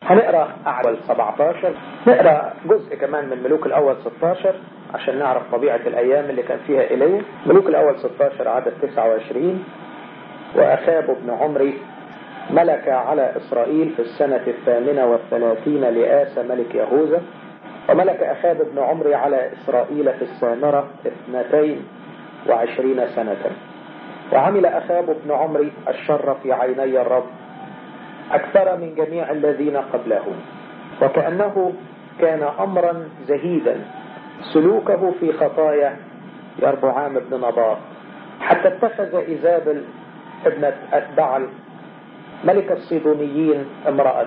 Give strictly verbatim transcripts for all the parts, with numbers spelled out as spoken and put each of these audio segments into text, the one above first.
هنقرأ أعوال سبعتاشر، نقرأ جزء كمان من ملوك الأول ستاشر عشان نعرف طبيعة الأيام اللي كان فيها إيليا. ملوك الأول ستاشر عدد تسعة وعشرين. وأخاب بن عمري ملك على إسرائيل في السنة الثامنة والثلاثين لآسى ملك يهوذا، وملك أخاب بن عمري على إسرائيل في السامرة اثنتين وعشرين سنة. وعمل أخاب بن عمري الشر في عيني الرب أكثر من جميع الذين قبله، وكأنه كان أمرا زهيدا سلوكه في خطايا يربعام بن نباط، حتى اتخذ إيزابل ابنة أتبعل ملك الصيدونيين امرأة،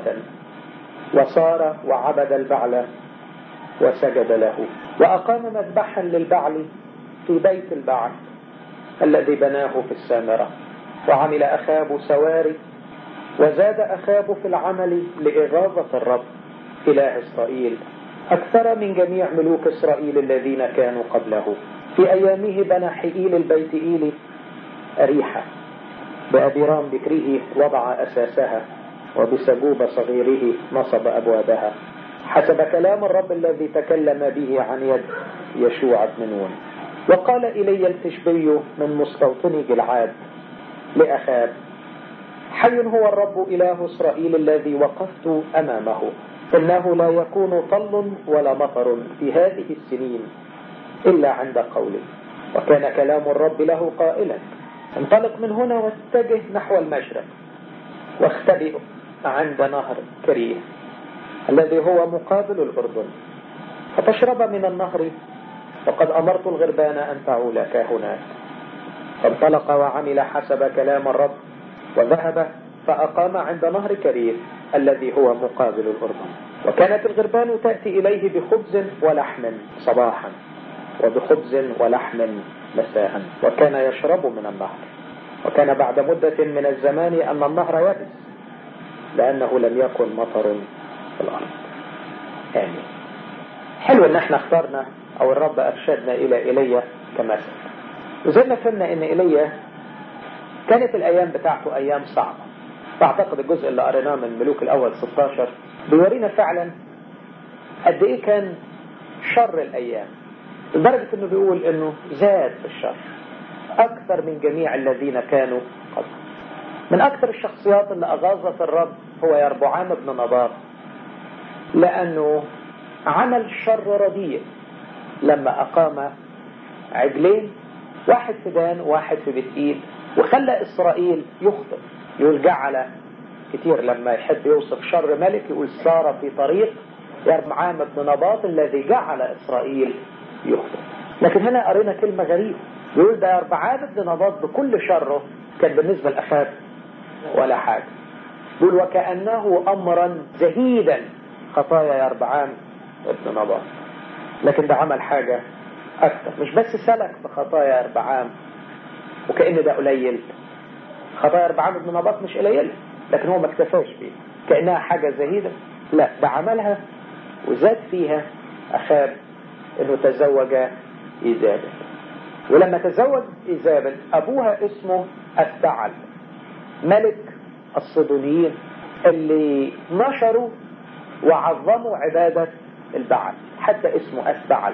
وصار وعبد البعل وسجد له، وأقام مذبحا للبعل في بيت البعل الذي بناه في السامرة. وعمل أخاب سواري، وزاد أخاب في العمل لإغاظة الرب إله إسرائيل أكثر من جميع ملوك إسرائيل الذين كانوا قبله. في أيامه بنى حئيل البيت إيلي أريحة، بأبيرام بكره وضع أساسها، وبسجوب صغيره نصب أبوابها، حسب كلام الرب الذي تكلم به عن يد يشوع بن نون. وقال إلي التشبي من مستوطني جلعاد لأخاب: حي هو الرب إله إسرائيل الذي وقفت أمامه، إنه لا يكون طل ولا مطر في هذه السنين إلا عند قولي. وكان كلام الرب له قائلا: انطلق من هنا واتجه نحو المشرق، واختبئ عند نهر كريه الذي هو مقابل الأردن، فتشرب من النهر، وقد أمرت الغربان أن تعولك هناك. فانطلق وعمل حسب كلام الرب، وذهب فأقام عند نهر كريه الذي هو مقابل الأردن. وكانت الغربان تأتي إليه بخبز ولحم صباحا، وبخبز ولحم مساء، وكان يشرب من النهر. وكان بعد مدة من الزمان أن النهر يبس، لأنه لم يكن مطر في الأرض. آمين. حلو إن احنا اخترنا أو الرب أرشدنا إلى إيليا كمثل. وزي ما فهمنا إن إيليا كانت الأيام بتاعته أيام صعبة. فأعتقد الجزء اللي قريناه من ملوك الأول ستاشر بيورينا فعلا قد إيه كان شر الأيام، لدرجة إنه بيقول إنه زاد في الشر أكثر من جميع الذين كانوا قبل. من أكثر الشخصيات اللي أغاظت الرب هو يربعام بن نباط، لأنه عمل شر رديء لما أقام عجلين، واحد في دان وواحد في بتئيل، وخلى إسرائيل يخطئ. يقول جعل كتير لما يحب يوصف شر ملك يقول صار في طريق يربعام بن نباط الذي جعل إسرائيل يخطئ. لكن هنا قرينا كلمة غريبة، يقول ده يربعام بن نباط بكل شره كان بالنسبة لأخاب ولا حاجة. يقول وكأنه أمرا زهيدا خطايا يربعام بن نباط، لكن ده عمل حاجة أكثر. مش بس سلك بخطايا يربعام وكأن ده قليل، خطايا يربعام بن نباط مش قليلة، لكن هو ما اكتفاش بيه كأنها حاجة زهيدة، لا ده عملها وزاد فيها أخاب إنه تزوج إيزابل. ولما تزوج إيزابل أبوها اسمه أتبعل ملك الصيدونيين اللي نشروا وعظموا عبادة البعل، حتى اسمه أتبعل.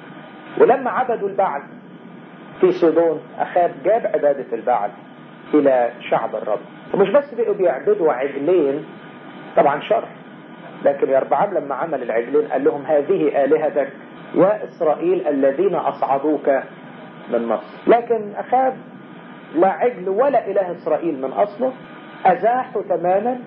ولما عبدوا البعل في صيدون أخاب جاب عبادة البعل إلى شعب الرب. ومش بس بقوا بيعبدوا عجلين، طبعا شر، لكن يربعام لما عمل العجلين قال لهم هذه آلهتك يا إسرائيل الذين أصعدوك من مصر. لكن أخاب لا عجل ولا إله إسرائيل من أصله، أزاحوا تماما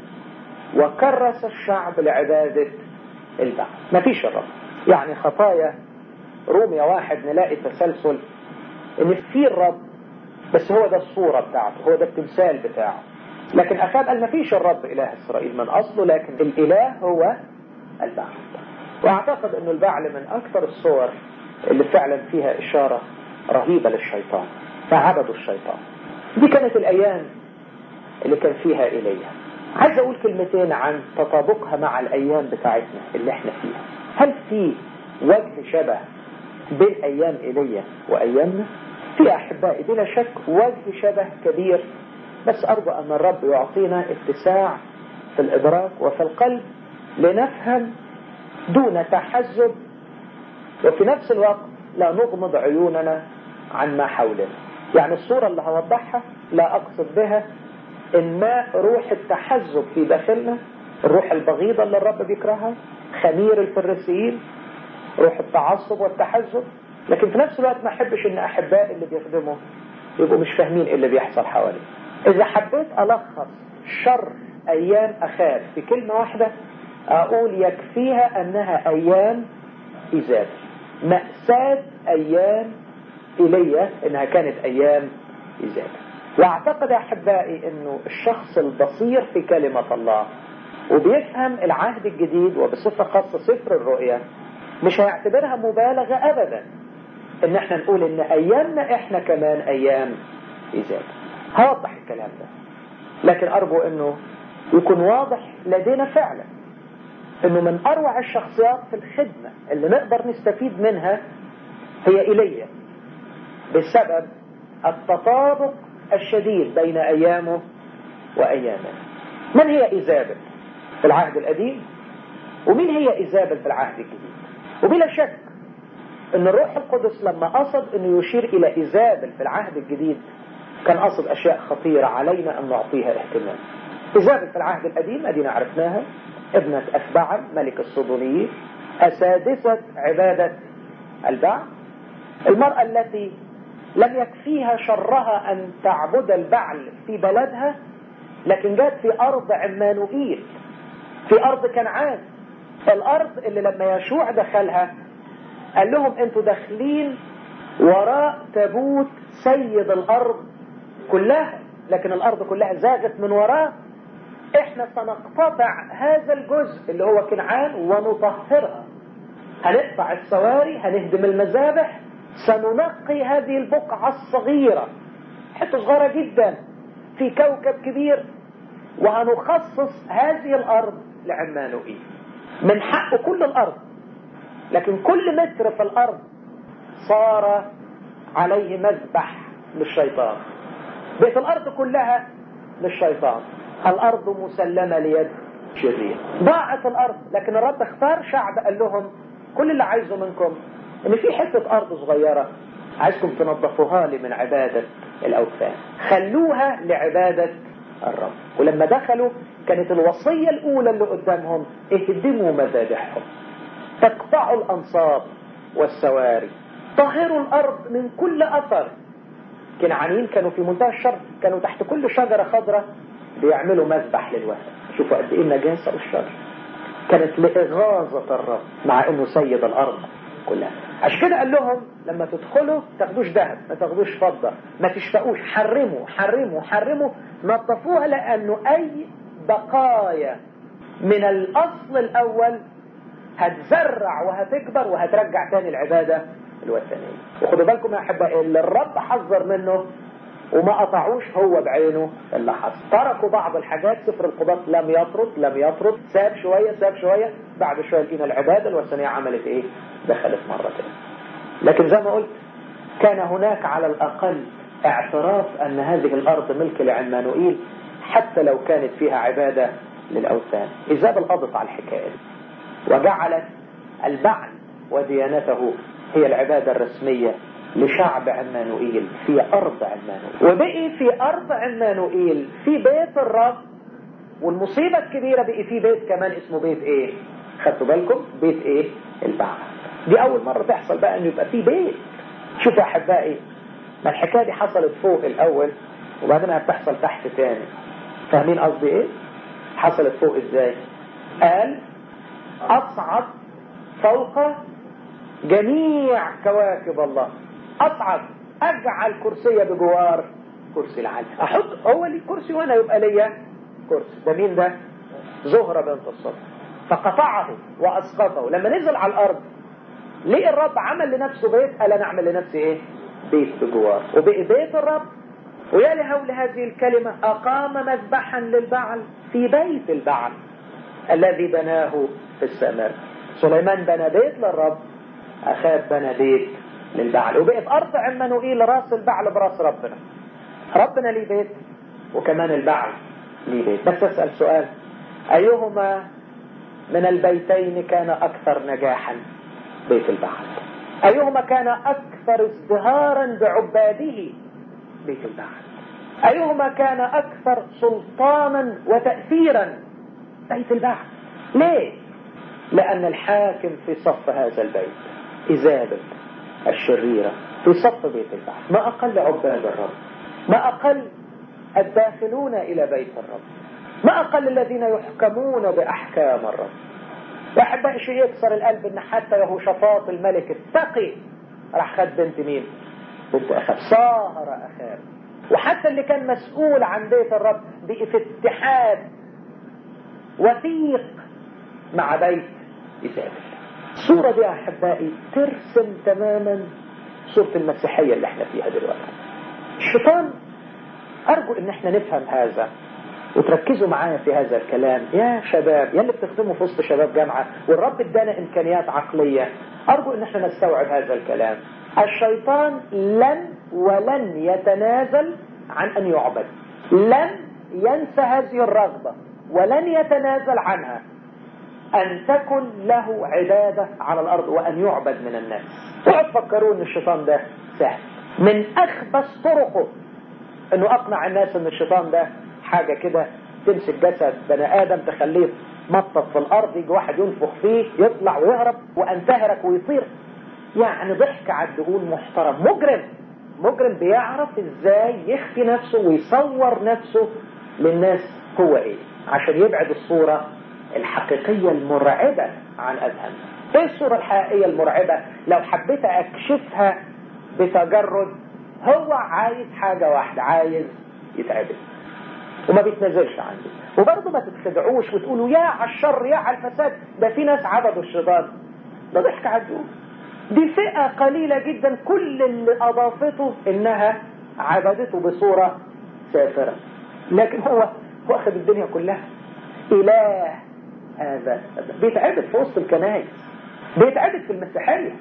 وكرس الشعب لعبادة البعل. ما فيش الرب. يعني خطايا رومية واحد نلاقي تسلسل ان في الرب، بس هو ده الصورة بتاعته، هو ده التمثال بتاعه. لكن أخاب قال ما فيش الرب إله إسرائيل من أصله، لكن الإله هو البعل. وأعتقد أنه البعل من أكثر الصور اللي فعلا فيها إشارة رهيبة للشيطان، فعبدوا الشيطان. دي كانت الأيام اللي كان فيها إيليا. عايز أقول كلمتين عن تطابقها مع الأيام بتاعتنا اللي احنا فيها. هل في وجه شبه بين أيام إيليا وأيامنا؟ في أحبائي بلا شك وجه شبه كبير، بس أرجو أن الرب يعطينا اتساع في الإدراك وفي القلب لنفهم دون تحزب، وفي نفس الوقت لا نغمض عيوننا عن ما حولنا. يعني الصورة اللي هوضحها لا أقصد بها إن ما روح التحزب في داخلنا، الروح البغيضة اللي الرب بيكرهها، خمير الفريسيين، روح التعصب والتحزب. لكن في نفس الوقت ما أحبش إن أحبائي اللي بيخدموا يبقوا مش فاهمين اللي بيحصل حواليه. إذا حبيت ألخص شر أيام أخاب في كلمة واحدة أقول يكفيها أنها أيام إيزابل. مأساة أيام إيليا إنها كانت أيام إيزابل. واعتقد أحبائي إنه الشخص البصير في كلمة الله وبيفهم العهد الجديد وبصفة خاصة سفر الرؤيا مش هيعتبرها مبالغة أبدا إن احنا نقول إن أيامنا احنا كمان أيام إيزابل. هوضح الكلام ده، لكن أرجو إنه يكون واضح لدينا فعلا إنه من أروع الشخصيات في الخدمة اللي نقدر نستفيد منها هي إيليا، بسبب التطابق الشديد بين أيامه وأيامه. من هي إيزابل في العهد القديم ومين هي إيزابل في العهد الجديد؟ وبلا شك أن الروح القدس لما قصد أنه يشير إلى إيزابل في العهد الجديد كان قصد أشياء خطيرة علينا أن نعطيها اهتمام. إيزابل في العهد القديم أدينا عرفناها، ابنة أثبعل ملك الصدونيين، أسادسة عبادة البعل، المرأة التي لم يكفيها شرها أن تعبد البعل في بلدها، لكن جات في أرض عمانوئيل، في أرض كنعان، الأرض اللي لما يشوع دخلها قال لهم أنتوا داخلين وراء تابوت سيد الأرض كلها، لكن الأرض كلها زاغت من وراه، احنا سنقتطع هذا الجزء اللي هو كنعان ونطهرها، هنقطع السواري، هنهدم المذابح، سننقي هذه البقعة الصغيرة، حتة صغيرة جدا في كوكب كبير، وهنخصص هذه الأرض لعمانوئيل. من حق كل الأرض، لكن كل متر في الأرض صار عليه مذبح للشيطان. بيت الأرض كلها للشيطان، الأرض مسلمة ليد شرير. ضاعت الأرض، لكن الرب اختار شعب قال لهم كل اللي عايزه منكم ان في حتة أرض صغيرة عايزكم تنظفوها لي من عبادة الأوثان، خلوها لعبادة الرب. ولما دخلوا كانت الوصية الأولى اللي قدامهم اهدموا مذابحهم، تقطعوا الأنصاب والسواري، طهروا الأرض من كل أثر. كنعانيين كانوا في منتهى الشر، كانوا تحت كل شجرة خضراء بيعملوا مذبح للوثن. شوفوا قد ايه النجاسة والشر، كانت لإغاظة الرب مع انه سيد الأرض كلها. عشان كده قال لهم لما تدخلوا تاخدوش ذهب، ما تاخدوش فضة، ما تشفقوش، حرموا حرموا حرموا، نظفوها، لأنه أي بقايا من الأصل الأول هتزرع وهتكبر وهترجع تاني العبادة الوثنية. وخدوا بالكم يا أحبائي اللي الرب حذر منه وما قطعوش هو بعينه اللي حصل. تركوا بعض الحاجات، سفر القضاة لم يطرد لم يطرد ساب شوية ساب شوية، بعد شوية لقينا العبادة الوثنية عملت ايه؟ دخلت مرة تانية. لكن زي ما قلت كان هناك على الأقل اعتراف أن هذه الأرض ملك لعمانوئيل حتى لو كانت فيها عبادة للأوثان. إيزابل قضت على الحكاية وجعلت البعل وديانته هي العبادة الرسمية لشعب عمانوئيل في أرض عمانوئيل. وبقي في أرض عمانوئيل في بيت الرب، والمصيبة الكبيرة بقي في بيت كمان اسمه بيت ايه؟ خدتوا بالكم؟ بيت ايه؟ البعل. دي أول مرة تحصل بقى أن يبقى في بيت. شوفوا أحبائي، ما الحكاية دي حصلت فوق الأول وبعدين بتحصل تحت تاني. فاهمين قصدي ايه؟ حصلت فوق ازاي؟ قال أصعد فوق جميع كواكب الله، أصعد أجعل كرسي بجوار كرسي العالي، أحط هو لي كرسي وأنا يبقى ليا كرسي. ده مين ده؟ زهرة بنت الصبح. فقطعه وأسقطه. لما نزل على الأرض ليه الرب عمل لنفسه بيت؟ قال أنا أعمل لنفسي إيه؟ بيت بجوار. وبقي بيت الرب. ويا لهول هذه الكلمة، أقام مذبحا للبعل في بيت البعل الذي بناه في السماء. سليمان بنى بيت للرب، أخاب بنى بيت للبعل. وبقت أرض عمانوئيل راس البعل براس ربنا. ربنا ليه بيت وكمان البعل ليه بيت. بس أسأل سؤال، أيهما من البيتين كان أكثر نجاحا؟ بيت البعل. أيهما كان أكثر ازدهارا بعباده؟ بيت البعل. أيهما كان أكثر سلطانا وتأثيرا؟ بيت البعل. ليه؟ لأن الحاكم في صف هذا البيت إيزابل الشريرة في صف بيت البعل. ما أقل عباد الرب، ما أقل الداخلون إلى بيت الرب، ما أقل الذين يحكمون بأحكام الرب. وأحبائي شيء يكسر القلب إن حتى يهوشافاط الملك التقي راح خد بنت مين؟ بنت أخاب، صاهر أخاب. وحتى اللي كان مسؤول عن بيت الرب بقي في اتحاد وثيق مع بيت إيزابل. الصورة دي أحبائي ترسم تماما صورة المسيحية اللي احنا فيها دلوقتي. الشيطان، أرجو إن احنا نفهم هذا وتركزوا معايا في هذا الكلام يا شباب، يا اللي بتخدموا في وسط شباب جامعة والرب ادانا إمكانيات عقلية. أرجو إن احنا نستوعب هذا الكلام. الشيطان لن ولن يتنازل عن أن يعبد، لن ينسى هذه الرغبة ولن يتنازل عنها، أن تكن له عبادة على الأرض وأن يعبد من الناس. وتفكروا أن الشيطان ده سهل، من أخبث طرقه أنه أقنع الناس أن الشيطان ده حاجة كده تمسك جسد بني آدم تخليه مطط في الأرض، يجي واحد ينفخ فيه يطلع ويهرب وأنتهرك ويطير. يعني ضحك على الدهون، محترم، مجرم مجرم بيعرف إزاي يخفي نفسه ويصور نفسه للناس هو إيه، عشان يبعد الصورة الحقيقية المرعبة عن أذهاننا. إيه الصورة الحقيقية المرعبة؟ لو حبيت أكشفها بتجرد، هو عايز حاجة واحدة، عايز يتعبد وما بيتنزلش عنده. وبرضه ما تتخدعوش وتقولوا يا على الشر يا على الفساد، ده في ناس عبدوا الشيطان. ده ضحك على الدهون، دي فئة قليلة جدا كل اللي أضافته إنها عبدته بصورة سافرة، لكن هو واخد الدنيا كلها. إله هذا بيتعبد في وسط الكنائس، بيتعبد في المسيحية.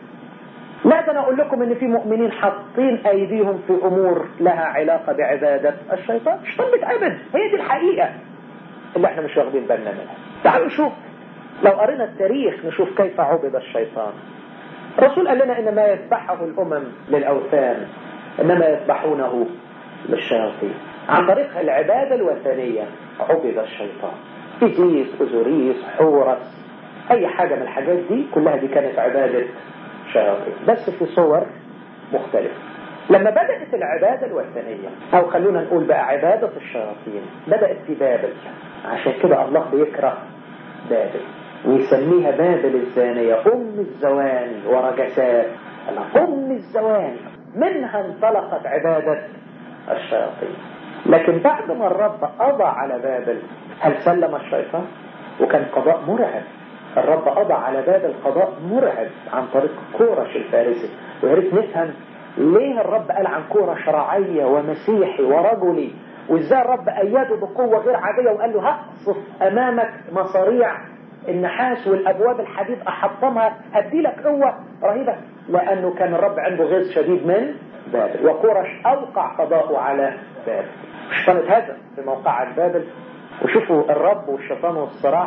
لا ده أنا أقول لكم إن في مؤمنين حاطين أيديهم في أمور لها علاقة بعبادة الشيطان. الشيطان بيتعبد، هي دي الحقيقة اللي احنا مش واخدين بالنا منها. تعالوا نشوف، لو قرينا التاريخ نشوف كيف عبد الشيطان. الرسول قال لنا إن ما يذبحه الأمم للأوثان إنما يذبحونه للشياطين. عن طريق العبادة الوثنية عبد الشيطان. إيزيس، أوزوريس، حورس، أي حاجة من الحاجات دي كلها دي كانت عبادة شياطين، بس في صور مختلفة. لما بدأت العبادة الوثنية، أو خلونا نقول بقى عبادة الشياطين، بدأت في بابل. عشان كده الله بيكره بابل ويسميها بابل الزانية، أم الزواني ورجسات. أم الزواني، منها انطلقت عبادة الشياطين. لكن بعد ما الرب قضى على بابل، هل سلم الشيطان؟ وكان قضاء مرعب. الرب قضى على بابل قضاء مرعب عن طريق كورش الفارسي. وياريت نفهم ليه الرب قال عن كورش رعية ومسيحي ورجلي، وازاي الرب أيده بقوة غير عادية وقال له هقصف أمامك مصاريع النحاس والأبواب الحديد أحطمها، هدي لك قوة رهيبة. لأنه كان الرب عنده غيظ شديد من بابل، وكورش أوقع قضاءه على بابل. الشيطان اتهزم في موقعة بابل. وشوفوا الرب والشيطان والصراع،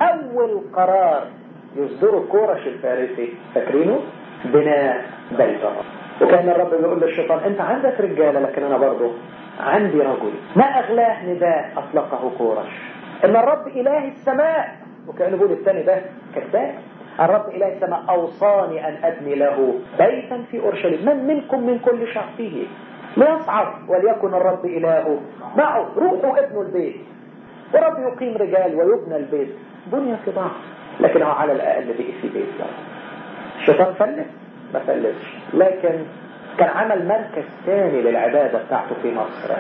أول قرار يصدره كورش الفارسي فاكرينه؟ بناء بيت الرب. وكان الرب بيقول للشيطان أنت عندك رجالة لكن أنا برضه عندي رجل. ما أغلاه نداء أطلقه كورش إن الرب إله السماء، وكان يقول الثاني ده كذاب. الرب إله السماء أوصاني أن أبني له بيتا في أورشليم، من منكم من كل شعبه ليصعد وليكن الرب إلهه معه، روحوا ابنوا البيت. ورب يقيم رجال ويبنى البيت. بني في ضعف لكن هو على الأقل بقي في بيت. الشيطان فلس؟ ما فلسش، لكن كان عمل مركز ثاني للعبادة بتاعته في مصر.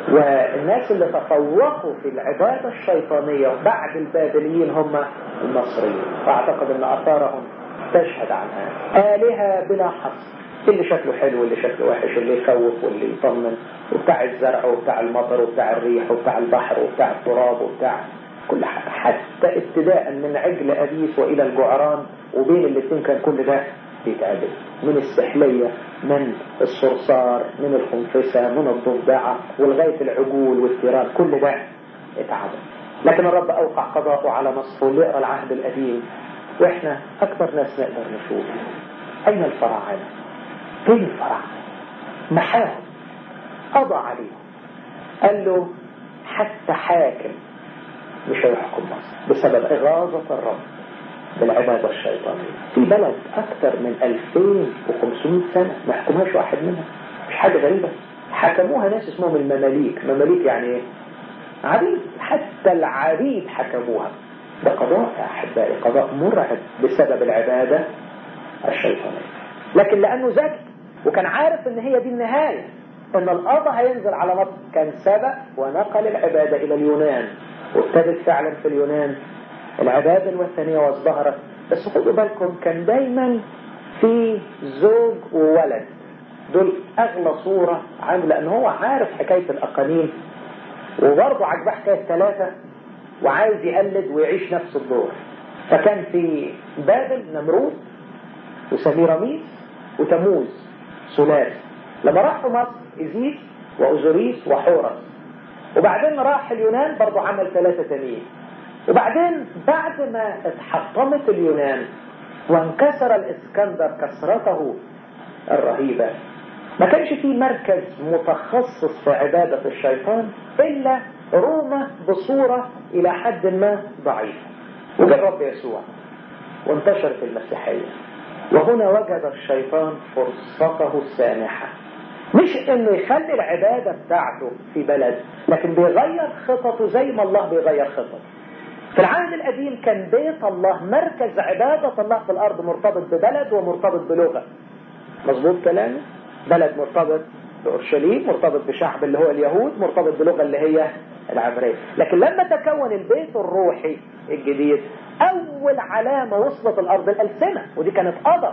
والناس اللي تفوقوا في العبادة الشيطانية بعد البابليين هم المصريين، فأعتقد أن آثارهم تشهد عن هذا. آلهة بلا حصر، اللي شكله حلو واللي شكله وحش، اللي يخوف واللي يطمن، وبتاع الزرع وبتاع المطر وبتاع الريح وبتاع البحر وبتاع التراب وبتاع كل حاجة، حتى ابتداء من عجل أبيس وإلى الجعران، وبين الاثنين كان كل ده بيتعبد. من السحلية، من الصرصار، من الخنفسة، من الضفدعة، ولغاية العجول والثيران، كل ده اتعبد. لكن الرب أوقع قضاءه على مصر وليقرأ العهد القديم، وإحنا أكثر ناس نقدر نشوف أين الفراعنة؟ فين الفراعنة؟ محاهم، قضى عليهم، قال له حتى حاكم مش هيحكم مصر بسبب إغاظة الرب بالعبادة الشيطانية. في بلد أكثر من ألفين وخمسمائة سنة ما حكمهاش واحد منها، مش حاجة غريبة. حكموها ناس اسمهم المماليك. مماليك يعني ايه؟ عبيد، حتى العبيد حكموها. ده قضاء يا أحبائي، قضاء مرعب بسبب العبادة الشيطانية. لكن لأنه ذكي وكان عارف ان هي دي النهاية، ان القضاء هينزل على مصر، كان سبق ونقل العبادة إلى اليونان، وابتدت فعلا في اليونان العبادة الوثنية وازدهرت. بس خدوا بالكم كان دايما في زوج وولد، دول أغلى صورة عنده، لأنه هو عارف حكاية الأقانيم وبرضه عجبه حكاية ثلاثة وعايز يقلد ويعيش نفس الدور. فكان في بابل نمرود وسميراميس وتموز ثلاثي. لما راحوا مصر إزيس وأوزوريس وحورس، وبعدين راح اليونان برضه عمل ثلاثة تانيين. وبعدين بعد ما اتحطمت اليونان وانكسر الإسكندر كسرته الرهيبة، ما كانش فيه مركز متخصص في عبادة الشيطان إلا روما بصورة إلى حد ما ضعيفة. وجاء الرب يسوع وانتشرت المسيحية، وهنا وجد الشيطان فرصته السانحة، مش انه يخلي العبادة بتاعته في بلد، لكن بيغير خططه زي ما الله بيغير خططه. في العهد القديم كان بيت الله مركز عبادة الله في الأرض، مرتبط ببلد ومرتبط بلغة. مظبوط كلامي؟ بلد مرتبط بأورشليم، مرتبط بشعب اللي هو اليهود، مرتبط بلغة اللي هي العبرية. لكن لما تكون البيت الروحي الجديد، أول علامة وصلت الأرض الألسنة، ودي كانت قضاء.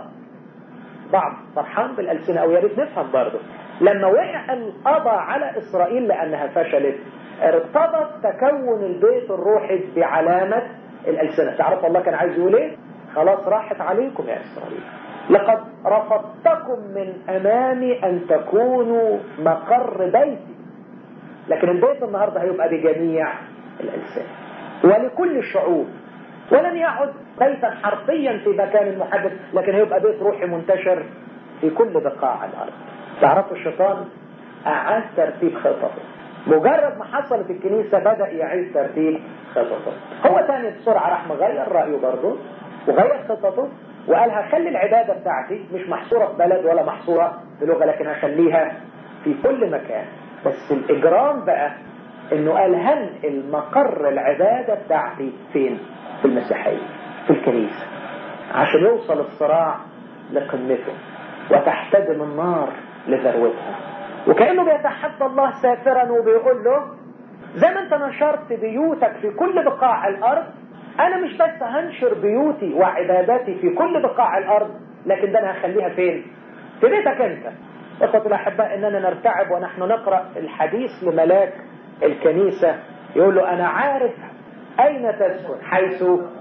بعض فرحان بالألسنة، أو يا ريت نفهم برضه لما وقع القضاء على إسرائيل لأنها فشلت، ارتبط تكون البيت الروحي بعلامة الألسنة. تعرف الله كان عايز يقول ايه؟ خلاص راحت عليكم يا إسرائيل، لقد رفضتكم من أمامي أن تكونوا مقر بيتي. لكن البيت النهاردة هيبقى بجميع الألسنة ولكل الشعوب، ولن يعد بيتا حرفيا في مكان محدد، لكن هيبقى بيت روحي منتشر في كل بقاع الأرض. تعرفوا الشيطان أعاد ترتيب خططه، مجرد ما حصلت الكنيسة بدأ يعيد ترتيب خططه. هو تاني بسرعة راح مغير رأيه برضه وغير خططه، وقال هخلي العبادة بتاعتي مش محصورة في بلد ولا محصورة في لغة، لكن هخليها في كل مكان. بس الإجرام بقى إنه قال هنقل مقر العبادة بتاعتي فين؟ في المسيحية، في الكنيسة، عشان يوصل الصراع لقمته وتحتدم النار لذروتها. وكأنه بيتحدى الله سافرا وبيقول له زي ما انت نشرت بيوتك في كل بقاع الأرض، أنا مش بس هنشر بيوتي وعباداتي في كل بقاع الأرض، لكن ده أنا هخليها فين؟ في بيتك أنت. إخوة الأحباء، إننا نرتعب ونحن نقرأ الحديث لملاك الكنيسة يقول له أنا عارف أين تسكن، حيث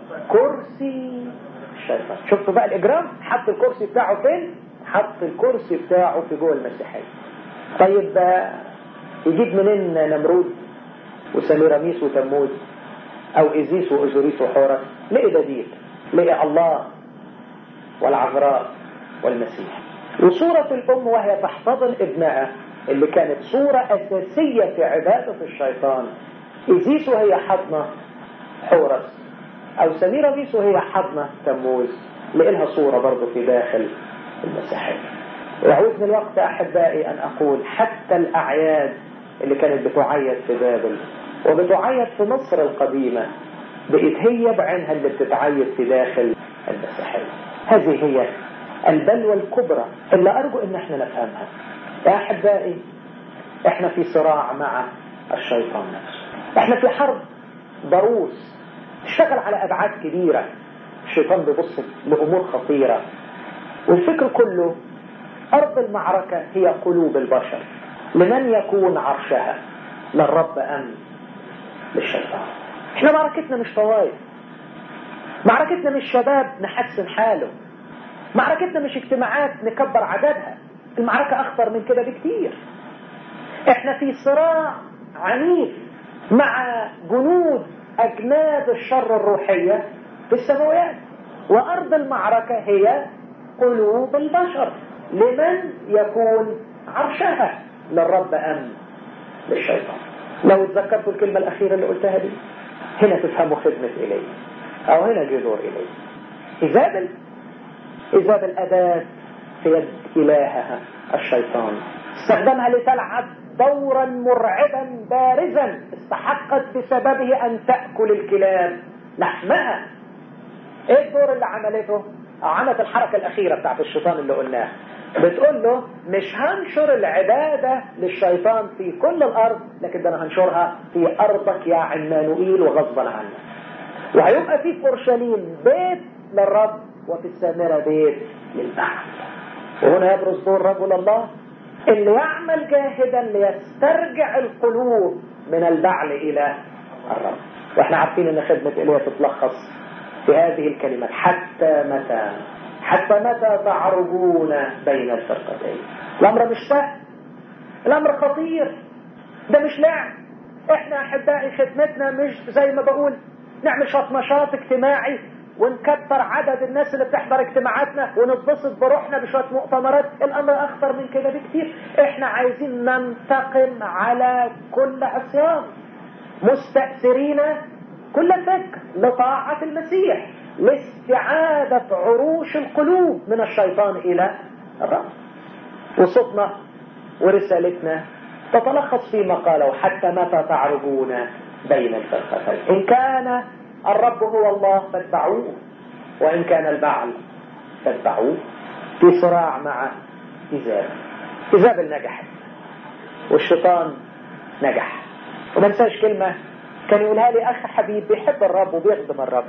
كرسي الشيطان. شفتوا بقى الإجرام؟ حط الكرسي بتاعه فين؟ حط الكرسي بتاعه في جوه المسيحية. طيب يجيب منين نمرود وسميراميس وتموز أو إزيس وأوزوريس وحورس؟ لقي بديل، لقي الله والعذراء والمسيح. وصورة الأم وهي تحتضن ابنها اللي كانت صورة أساسية في عبادة الشيطان، إزيس وهي حضنة حورس، أو سميراميس وهي حضنة تموز، لقي لها صورة برضو في داخل المسيحية. يعوزني الوقت أحبائي أن أقول حتى الأعياد اللي كانت بتعيد في بابل وبتعيد في مصر القديمة بقت هي بعينها اللي بتتعيد في داخل المسيحية. هذه هي البلوى الكبرى اللي أرجو أن احنا نفهمها. يا أحبائي، احنا في صراع مع الشيطان نفسه، احنا في حرب ضروس تشتغل على أبعاد كبيرة. الشيطان بيبص لأمور خطيرة، والفكر كله أرض المعركة هي قلوب البشر. لمن يكون عرشها؟ للرب أم للشيطان؟ احنا معركتنا مش طوائف، معركتنا مش شباب نحسن حاله، معركتنا مش اجتماعات نكبر عددها. المعركة أخطر من كده بكتير. احنا في صراع عنيف مع جنود أجناد الشر الروحية في السماوات، وأرض المعركة هي قلوب البشر. لمن يكون عرشها؟ للرب أم للشيطان؟ لو تذكرتوا الكلمة الأخيرة اللي قلتها دي، هنا تفهموا خدمة إليه، أو هنا جذور إليه. إيزابل إيزابل أداة في يد إلهها الشيطان، استخدمها لتلعب دورا مرعبا بارزا استحقت بسببه أن تأكل الكلاب لحمها. ايه الدور اللي عملته؟ عملت الحركة الأخيرة بتاعت الشيطان اللي قلناها، بتقول له مش هنشر العبادة للشيطان في كل الأرض، لكن ده أنا هنشرها في أرضك يا عمانوئيل وغصبا عنك. وهيبقى في أورشليم بيت للرب، وفي السامرة بيت للبعل. وهنا يبرز دور رجل الله اللي يعمل جاهدا ليسترجع القلوب من البعل إلى الرب. واحنا عارفين ان خدمة إليه تتلخص في هذه الكلمات: حتى متى حتى متى تعرجون بين الفرقتين. الأمر مش سهل، الأمر خطير، ده مش لعب. احنا أحبائي خدمتنا مش زي ما بقول نعمل شوية نشاط اجتماعي ونكتر عدد الناس اللي بتحضر اجتماعاتنا ونتبسط بروحنا بشوية مؤتمرات. الأمر أخطر من كده بكتير. احنا عايزين ننتقم على كل عصيان، مستأثرين كل فكر لطاعة المسيح، لاستعادة عروش القلوب من الشيطان إلى الرب. وصوتنا ورسالتنا تتلخص فيما قاله: حتى متى تعرجون بين الفرقتين؟ إن كان الرب هو الله فاتبعوه، وإن كان البعل فاتبعوه. في صراع مع إيزابل. إيزابل نجحت والشيطان نجح. وما ننساش كلمة كان يقولها لي أخ حبيب بيحب الرب وبيخدم الرب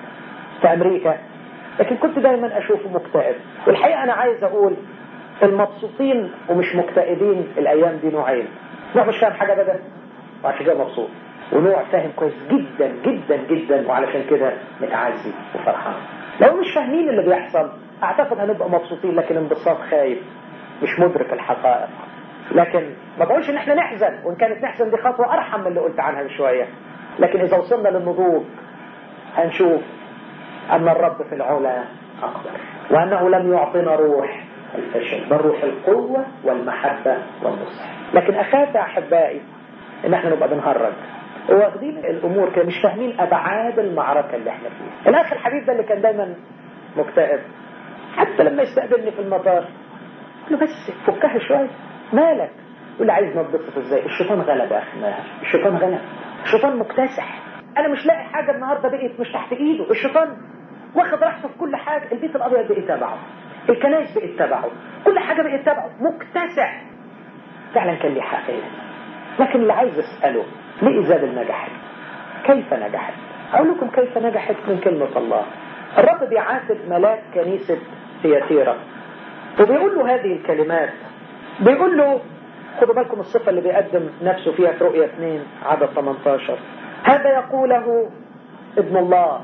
في أمريكا، لكن كنت دايما أشوفه مكتئب. والحقيقة أنا عايز أقول المبسوطين ومش مكتئبين الأيام دي نوعين: نوع مش فاهم حاجة بدأ وعشان كده مبسوط، ونوع فاهم كويس جدا جدا جدا وعلشان كده متعزي وفرحان. لو مش فاهمين اللي بيحصل أعتقد هنبقى مبسوطين، لكن انبساط خايف، مش مدرك الحقائق. لكن ما بقولش ان احنا نحزن، وان كانت نحزن دي خطوة ارحم من اللي قلت عنها من شوية، لكن اذا وصلنا للنضوج هنشوف ان الرب في العلا اقدر، وانه لم يعطينا روح الفشل بل روح القوة والمحبة والنصح. لكن اخاف يا احبائي ان احنا نبقى بنهرج واخدين الامور كده، مش فاهمين ابعاد المعركة اللي احنا فيها. الاخ الحبيب ده اللي كان دايما مكتئب، حتى لما يستقبلني في المطار قل له بس فكها شوية، مالك؟ يقول لي عايز نتبسط ازاي؟ الشيطان غلب يا اخي ماهر، الشيطان غلب، الشيطان مكتسح. انا مش لاقي حاجة النهاردة بقيت مش تحت ايده، الشيطان واخد راحته في كل حاجة. البيت الابيض بقيت تبعه، الكنائس بقيت تبعه، كل حاجة بقيت تبعه، مكتسح. فعلا كان لي حق. لكن اللي عايز اسأله: ليه إيزابل نجحت؟ كيف نجحت؟ اقول لكم كيف نجحت من كلمة الله. الرب بيعاتب ملاك كنيسة ثياتيرا وبيقول له هذه الكلمات، بيقول له خدوا بالكم الصفة اللي بيقدم نفسه فيها في رؤية اثنين عدد ثمانية عشر: هذا يقوله ابن الله.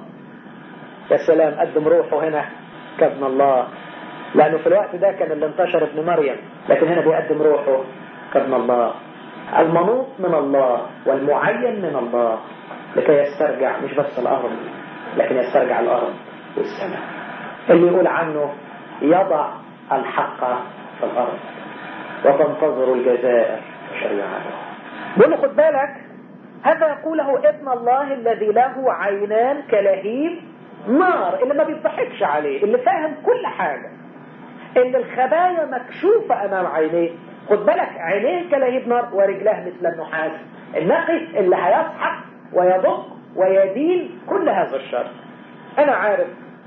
يا سلام، قدم روحه هنا كابن الله، لأنه في الوقت ده كان اللي انتشر ابن مريم، لكن هنا بيقدم روحه كابن الله، المنوط من الله والمعين من الله لكي يسترجع مش بس الأرض، لكن يسترجع الأرض والسماء. اللي يقول عنه يضع الحق في الأرض وتنتظر الجزائر شريعته. بيقول له خد بالك، هذا يقوله ابن الله الذي له عينان كلهيب نار، اللي ما بيضحكش عليه، اللي فاهم كل حاجة، اللي الخبايا مكشوفة أمام عينيه. خد بالك، عينيه كلهيب نار ورجلاه مثل النحاس، النقي اللي هيسحق ويدق ويدين كل هذا الشر. أنا عارف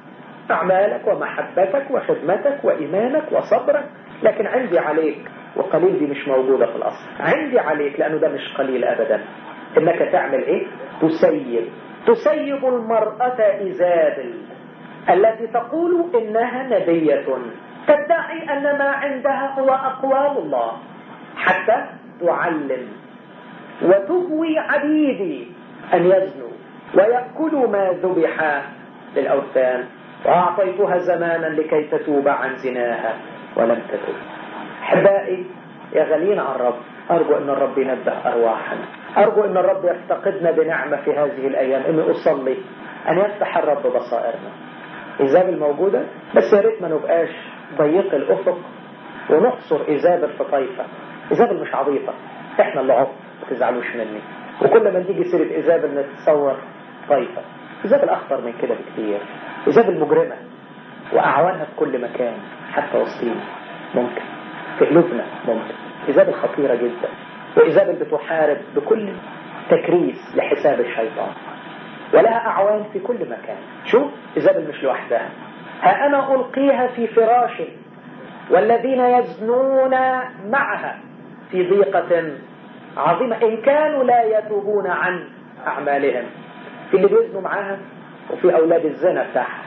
أعمالك ومحبتك وخدمتك وإيمانك وصبرك، لكن عندي عليك، وقليل دي مش موجودة في الأصل، عندي عليك لأنه ده مش قليل أبدا، إنك تعمل إيه؟ تسيب تسيب المرأة إيزابل التي تقول إنها نبية، تدعي أن ما عندها هو أقوال الله، حتى تعلم وتغوي عبيدي أن يزنوا ويأكلوا ما ذبح للأوثان، وأعطيتها زمانا لكي تتوب عن زناها ولم تتوب. أحبائي، يا غاليين عن الرب، أرجو أن الرب ينبه أرواحنا، أرجو أن الرب يفتقدنا بنعمة في هذه الأيام، أني أصلي أن يفتح الرب بصائرنا. إيزابل موجودة، بس يا ريت ما نبقاش ضيق الأفق ونحصر إيزابل في طائفة. إيزابل مش عبيطة، إحنا اللي عبط، ما تزعلوش مني. وكل ما تيجي سيرة إيزابل نتصور طائفة. إيزابل أخطر من كده بكتير. إيزابل مجرمة وأعوانها في كل مكان، حتى وسطينا ممكن، في قلوبنا ممكن. إيزابل خطيرة جدا، وإيزابل بتحارب بكل تكريس لحساب الشيطان، ولها أعوان في كل مكان. شوف إيزابل مش لوحدها. ها أنا ألقيها في فراش والذين يزنون معها في ضيقة عظيمة إن كانوا لا يتوبون عن أعمالهم. في اللي بيزنوا معها، وفي أولاد الزنا بتاعها،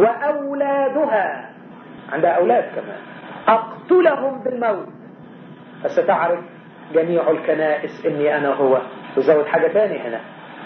وأولادها عندها أولاد كمان، أقتلهم بالموت. فستعرف جميع الكنائس إني أنا هو. وزود حاجة تاني هنا،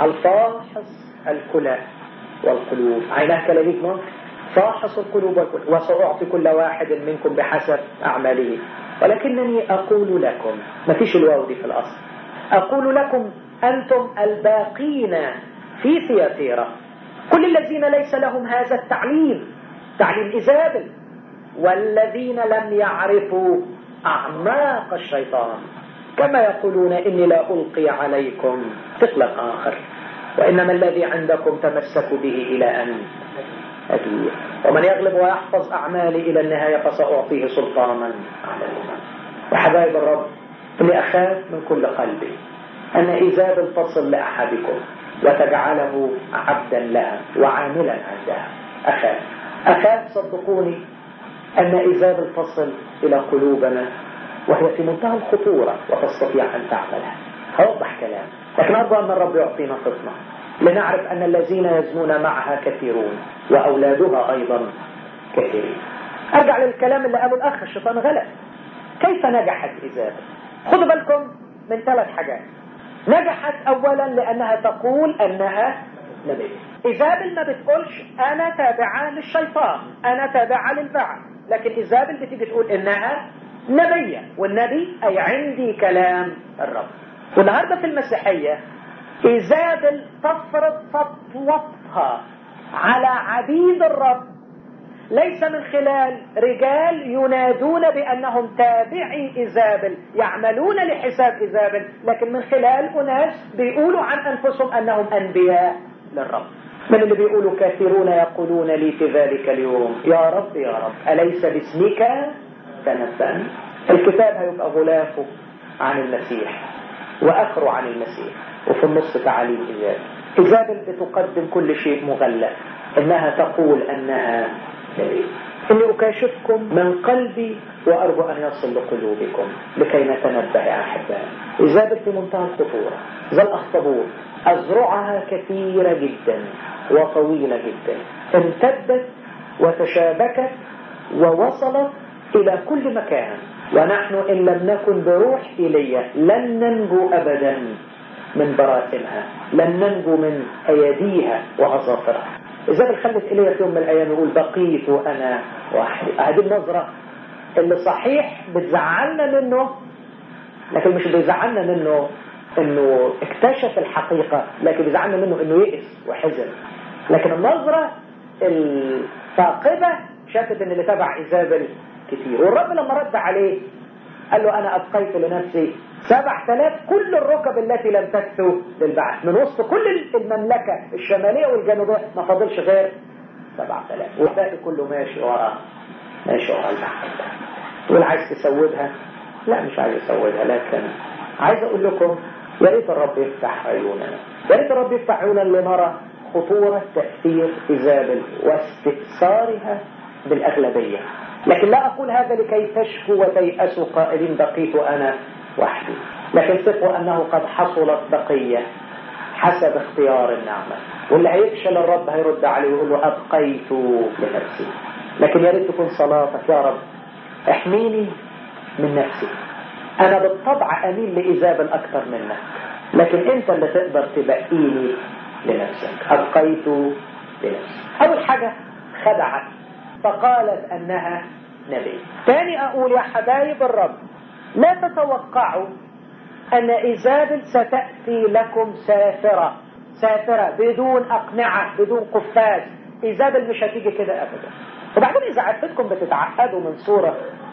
الفاحص الكلى والقلوب. عيناه كلاليب نار، فاحص القلوب والقلوب، وسأعطي كل واحد منكم بحسب أعماله. ولكنني أقول لكم، ما فيش الواو دي في الأصل، أقول لكم أنتم الباقين في ثياتيرا، كل الذين ليس لهم هذا التعليم، تعليم إيزابل، والذين لم يعرفوا أعماق الشيطان، كما يقولون إني لا ألقي عليكم ثقلا آخر، وإنما الذي عندكم تمسكوا به إلى أن أتيه، ومن يغلب ويحفظ أعمالي إلى النهاية فسأعطيه سلطانا على الأمم. وحبايب الرب، إني أخاف من كل قلبي أن إيزابل تصل لأحدكم وتجعله عبدا لها وعاملا عندها. أخاف أخاف صدقوني أن إيزابل تصل إلى قلوبنا وهي في منتهى الخطورة وتستطيع أن تعملها. هوضح كلام، لكن أرجو أن الرب يعطينا فطنة لنعرف أن الذين يزنون معها كثيرون وأولادها أيضا كثيرين. أرجع للكلام اللي قاله الأخ، الشيطان غلط. كيف نجحت إيزابل؟ خذوا بالكم من ثلاث حاجات. نجحت أولا لأنها تقول أنها نبي. إيزابل ما بتقولش أنا تابعة للشيطان، أنا تابعة للبعل، لكن إيزابل بتيجي تقول إنها نبية، والنبي أي عندي كلام الرب. والنهاردة في المسيحية إيزابل تفرض سطوتها على عبيد الرب، ليس من خلال رجال ينادون بأنهم تابعي إيزابل يعملون لحساب إيزابل، لكن من خلال أناس بيقولوا عن أنفسهم أنهم أنبياء للرب. من اللي بيقولوا كثيرون يقولون لي في ذلك اليوم يا رب يا رب أليس باسمك تنبأ. الكتاب هيبقى غلافه عن المسيح وآخره عن المسيح، وفي النص تعاليم إيزابل. إيزابل بتقدم كل شيء مغلف، إنها تقول أنها نبي. إني أكاشفكم من قلبي وأرجو أن يصل لقلوبكم لكي نتنبه يا أحبائي. إيزابل في منتهى الخطورة، زي الأخطبوط، أزرعها كثيرة جدا وطويلة جدا، امتدت وتشابكت ووصلت إلى كل مكان، ونحن إن لم نكن بروح إيليا لن ننجو أبدا من براسمها، لن ننجو من أيديها وأظافرها. إذا خلت إيليا في يوم من الأيام يقول بقيت أنا وحدي. هذه النظرة اللي صحيح بتزعلنا منه، لكن مش بيزعلنا منه إنه اكتشف الحقيقة، لكن بيزعلنا منه إنه يئس وحزن. لكن النظرة الثاقبة شافت إن اللي تبع إيزابل كتير، والرب لما رد عليه قال له أنا أبقيت لنفسي سبع تلاف كل الركب التي لم تكثو للبعث. من وسط كل المملكة الشمالية والجنوبية ما فضلش غير سبع تلاف، والباقي كله ماشي ورا ماشي ورا البحر. تقول عايز تسودها؟ لا مش عايز اسودها، لكن عايز اقول لكم يا ريت الرب يفتح عيوننا، يا ريت الرب يفتح عيوننا لنرى خطورة تأثير إيزابل واستئثارها بالأغلبية. لكن لا أقول هذا لكي تشكوا وتيأسوا قائلين بقيت أنا وحدي، لكن ثقوا أنه قد حصلت بقية حسب اختيار النعمة، واللي هيفشل الرب هيرد عليه ويقول له أبقيت لنفسي. لكن يا ريت تكون صلاتك يا رب احميني من نفسي، أنا بالطبع أميل لإيزابل أكثر منك، لكن أنت اللي تقدر تبقيني لنفسك. أبقيت لنفسي. أول حاجة خدعت فقالت أنها نبي. تاني أقول يا حبايب الرب لا تتوقعوا أن إيزابل ستأتي لكم سافرة سافرة بدون أقنعة بدون قفاز. إيزابل مش هتيجي كده أبدا. وبعدين إذا عرفتكم بتتعقدوا من صورة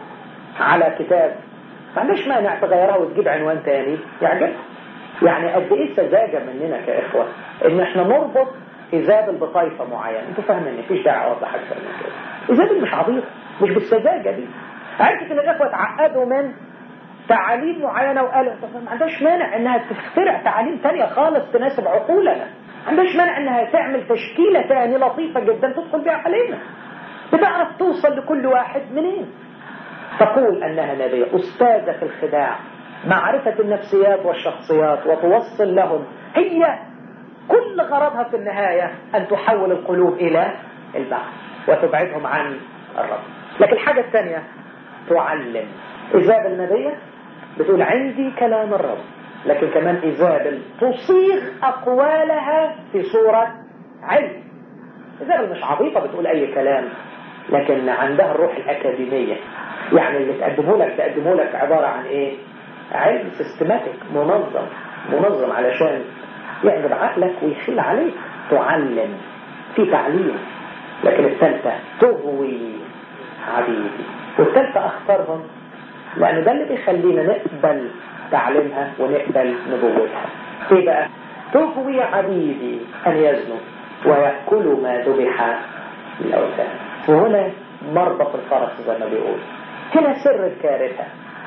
على كتاب، ما عندش مانع تغيرها وتجيب عنوان تاني يعجبكم. يعني قد إيه سذاجة مننا كإخوة إن إحنا نربط إيزابل بطائفة معينة. أنتوا فاهمين مفيش داعي أوضح أكثر من كده. إيزابل مش عبيطة، مش بالسذاجة دي. عرفت إن الإخوة تعقدوا من تعاليم معينة وقالوا ما عندهاش مانع إنها تخترع تعاليم تانية خالص تناسب عقولنا، ما عندهاش مانع إنها تعمل تشكيلة تانية لطيفة جدا تدخل بها علينا، بتعرف توصل لكل واحد منين. تقول أنها نبية أستاذة في الخداع، معرفة النفسيات والشخصيات، وتوصل لهم. هي كل غرضها في النهاية أن تحول القلوب إلى البعث وتبعدهم عن الرب. لكن الحاجة الثانية تعلم. إيزابل نبية بتقول عندي كلام الرب، لكن كمان إيزابل تصيغ أقوالها في صورة علم. إيزابل مش عبيطة بتقول أي كلام، لكن عندها الروح الأكاديمية. يعني اللي تقدمه لك تقدمه لك عبارة عن إيه؟ علم سيستماتيك منظم منظم علشان يعجب عقلك ويخل عليك. تعلم في تعليم. لكن الثالثة تغوي عبيدي. والثالثة أختارهم لأن ده اللي بيخلينا نقبل تعليمها ونقبل نبوتها. إيه بقى؟ تغوي عبيدي أن يزنوا ويأكلوا ما ذبح للأوثان. وهنا مربط الفرس زي ما بيقول. هنا سر الكارثة.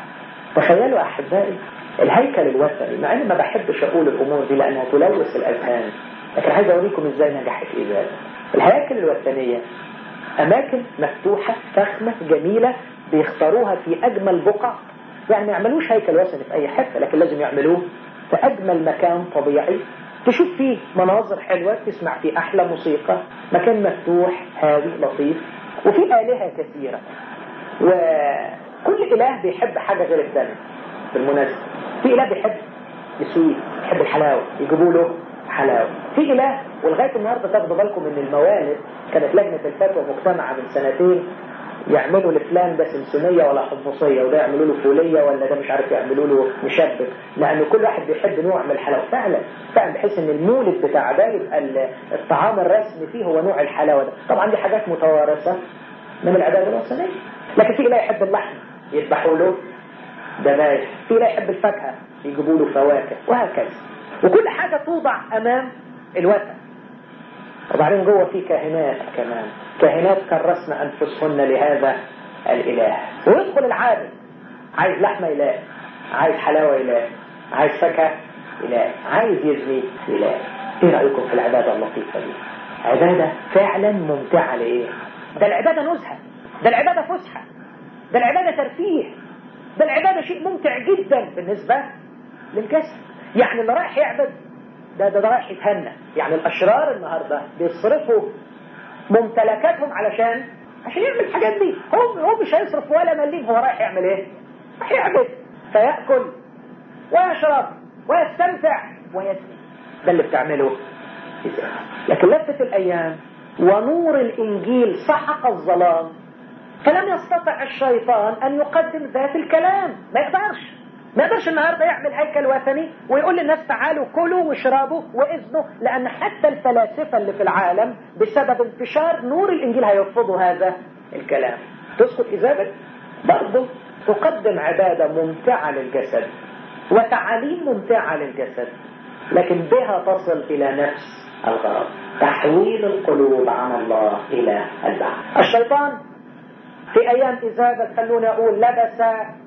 تخيلوا أحبائي الهيكل الوثني، مع أني ما بحبش أقول الأمور دي لأنها تلوث الأذهان، لكن عايز أوريكم إزاي نجحت إيزابل. الهياكل الوثنية أماكن مفتوحة فخمة جميلة بيختاروها في أجمل بقع. يعني ما يعملوش هيكل وثني في أي حتة، لكن لازم يعملوه في أجمل مكان طبيعي تشوف فيه مناظر حلوة، تسمع فيه أحلى موسيقى، مكان مفتوح هادي لطيف. وفي آلهة كثيرة، وكل إله بيحب حاجة غير الثاني. بالمناسبة في إله بيحب السويت، بيحب الحلاوة، يجيبوا له حلاوة. في إله ولغاية النهاردة تاخدوا بالكم من الموالد، كانت لجنة الفتوى مجتمعة من سنتين يعملوا لفلان ده سمسمية ولا حمصية، وده يعملوا له فولية، ولا ده مش عارف يعملوا له مشبك، لأن كل واحد بيحب نوع من الحلاوة. فعلا فعلا بحيث ان المولد بتاع ده يبقى الطعام الرسمي فيه هو نوع الحلاوة ده. طبعا دي حاجات متوارثة من العبادة الوثنية. لكن في إله يحب اللحم يذبحوا له ذبايح، في إله يحب الفاكهة يجيبوا له فواكه، وهكذا. وكل حاجة توضع أمام الوثن. وبعدين جوه في كاهنات كمان، كاهنات كرسن أنفسهن لهذا الإله. ويدخل العابد عايز لحمة إله، عايز حلاوة إله، عايز فاكهة إله، عايز يزني إله. إيه رأيكم في العبادة اللطيفة دي؟ عبادة فعلا ممتعة. لإيه؟ ده العبادة نزهة، ده العبادة فسحة، ده العبادة ترفيه، ده العبادة شيء ممتع جدا بالنسبة للجسد. يعني اللي رايح يعبد ده ده, ده رايح يتهنى. يعني الأشرار النهاردة بيصرفوا ممتلكاتهم علشان عشان يعمل الحاجات دي. هو هو مش هيصرف ولا مليم، هو رايح يعمل ايه؟ رايح يعبد، فيأكل ويشرب ويستمتع ويزني. ده اللي بتعمله إزاي. لكن لفت الأيام ونور الإنجيل سحق الظلام، فلم يستطع الشيطان أن يقدم ذات الكلام. ما يقدرش ما يقدرش النهاردة يعمل هيكل وثني ويقول للناس تعالوا كلوا واشربوا وإذنوا، لأن حتى الفلاسفة اللي في العالم بسبب انتشار نور الإنجيل هيرفضوا هذا الكلام. تسقط إيزابل برضه تقدم عبادة ممتعة للجسد وتعاليم ممتعة للجسد، لكن بها تصل إلى نفس الغرض، تحويل القلوب عن الله إلى البعث. الشيطان في أيام إيزابل خلونا أقول لبس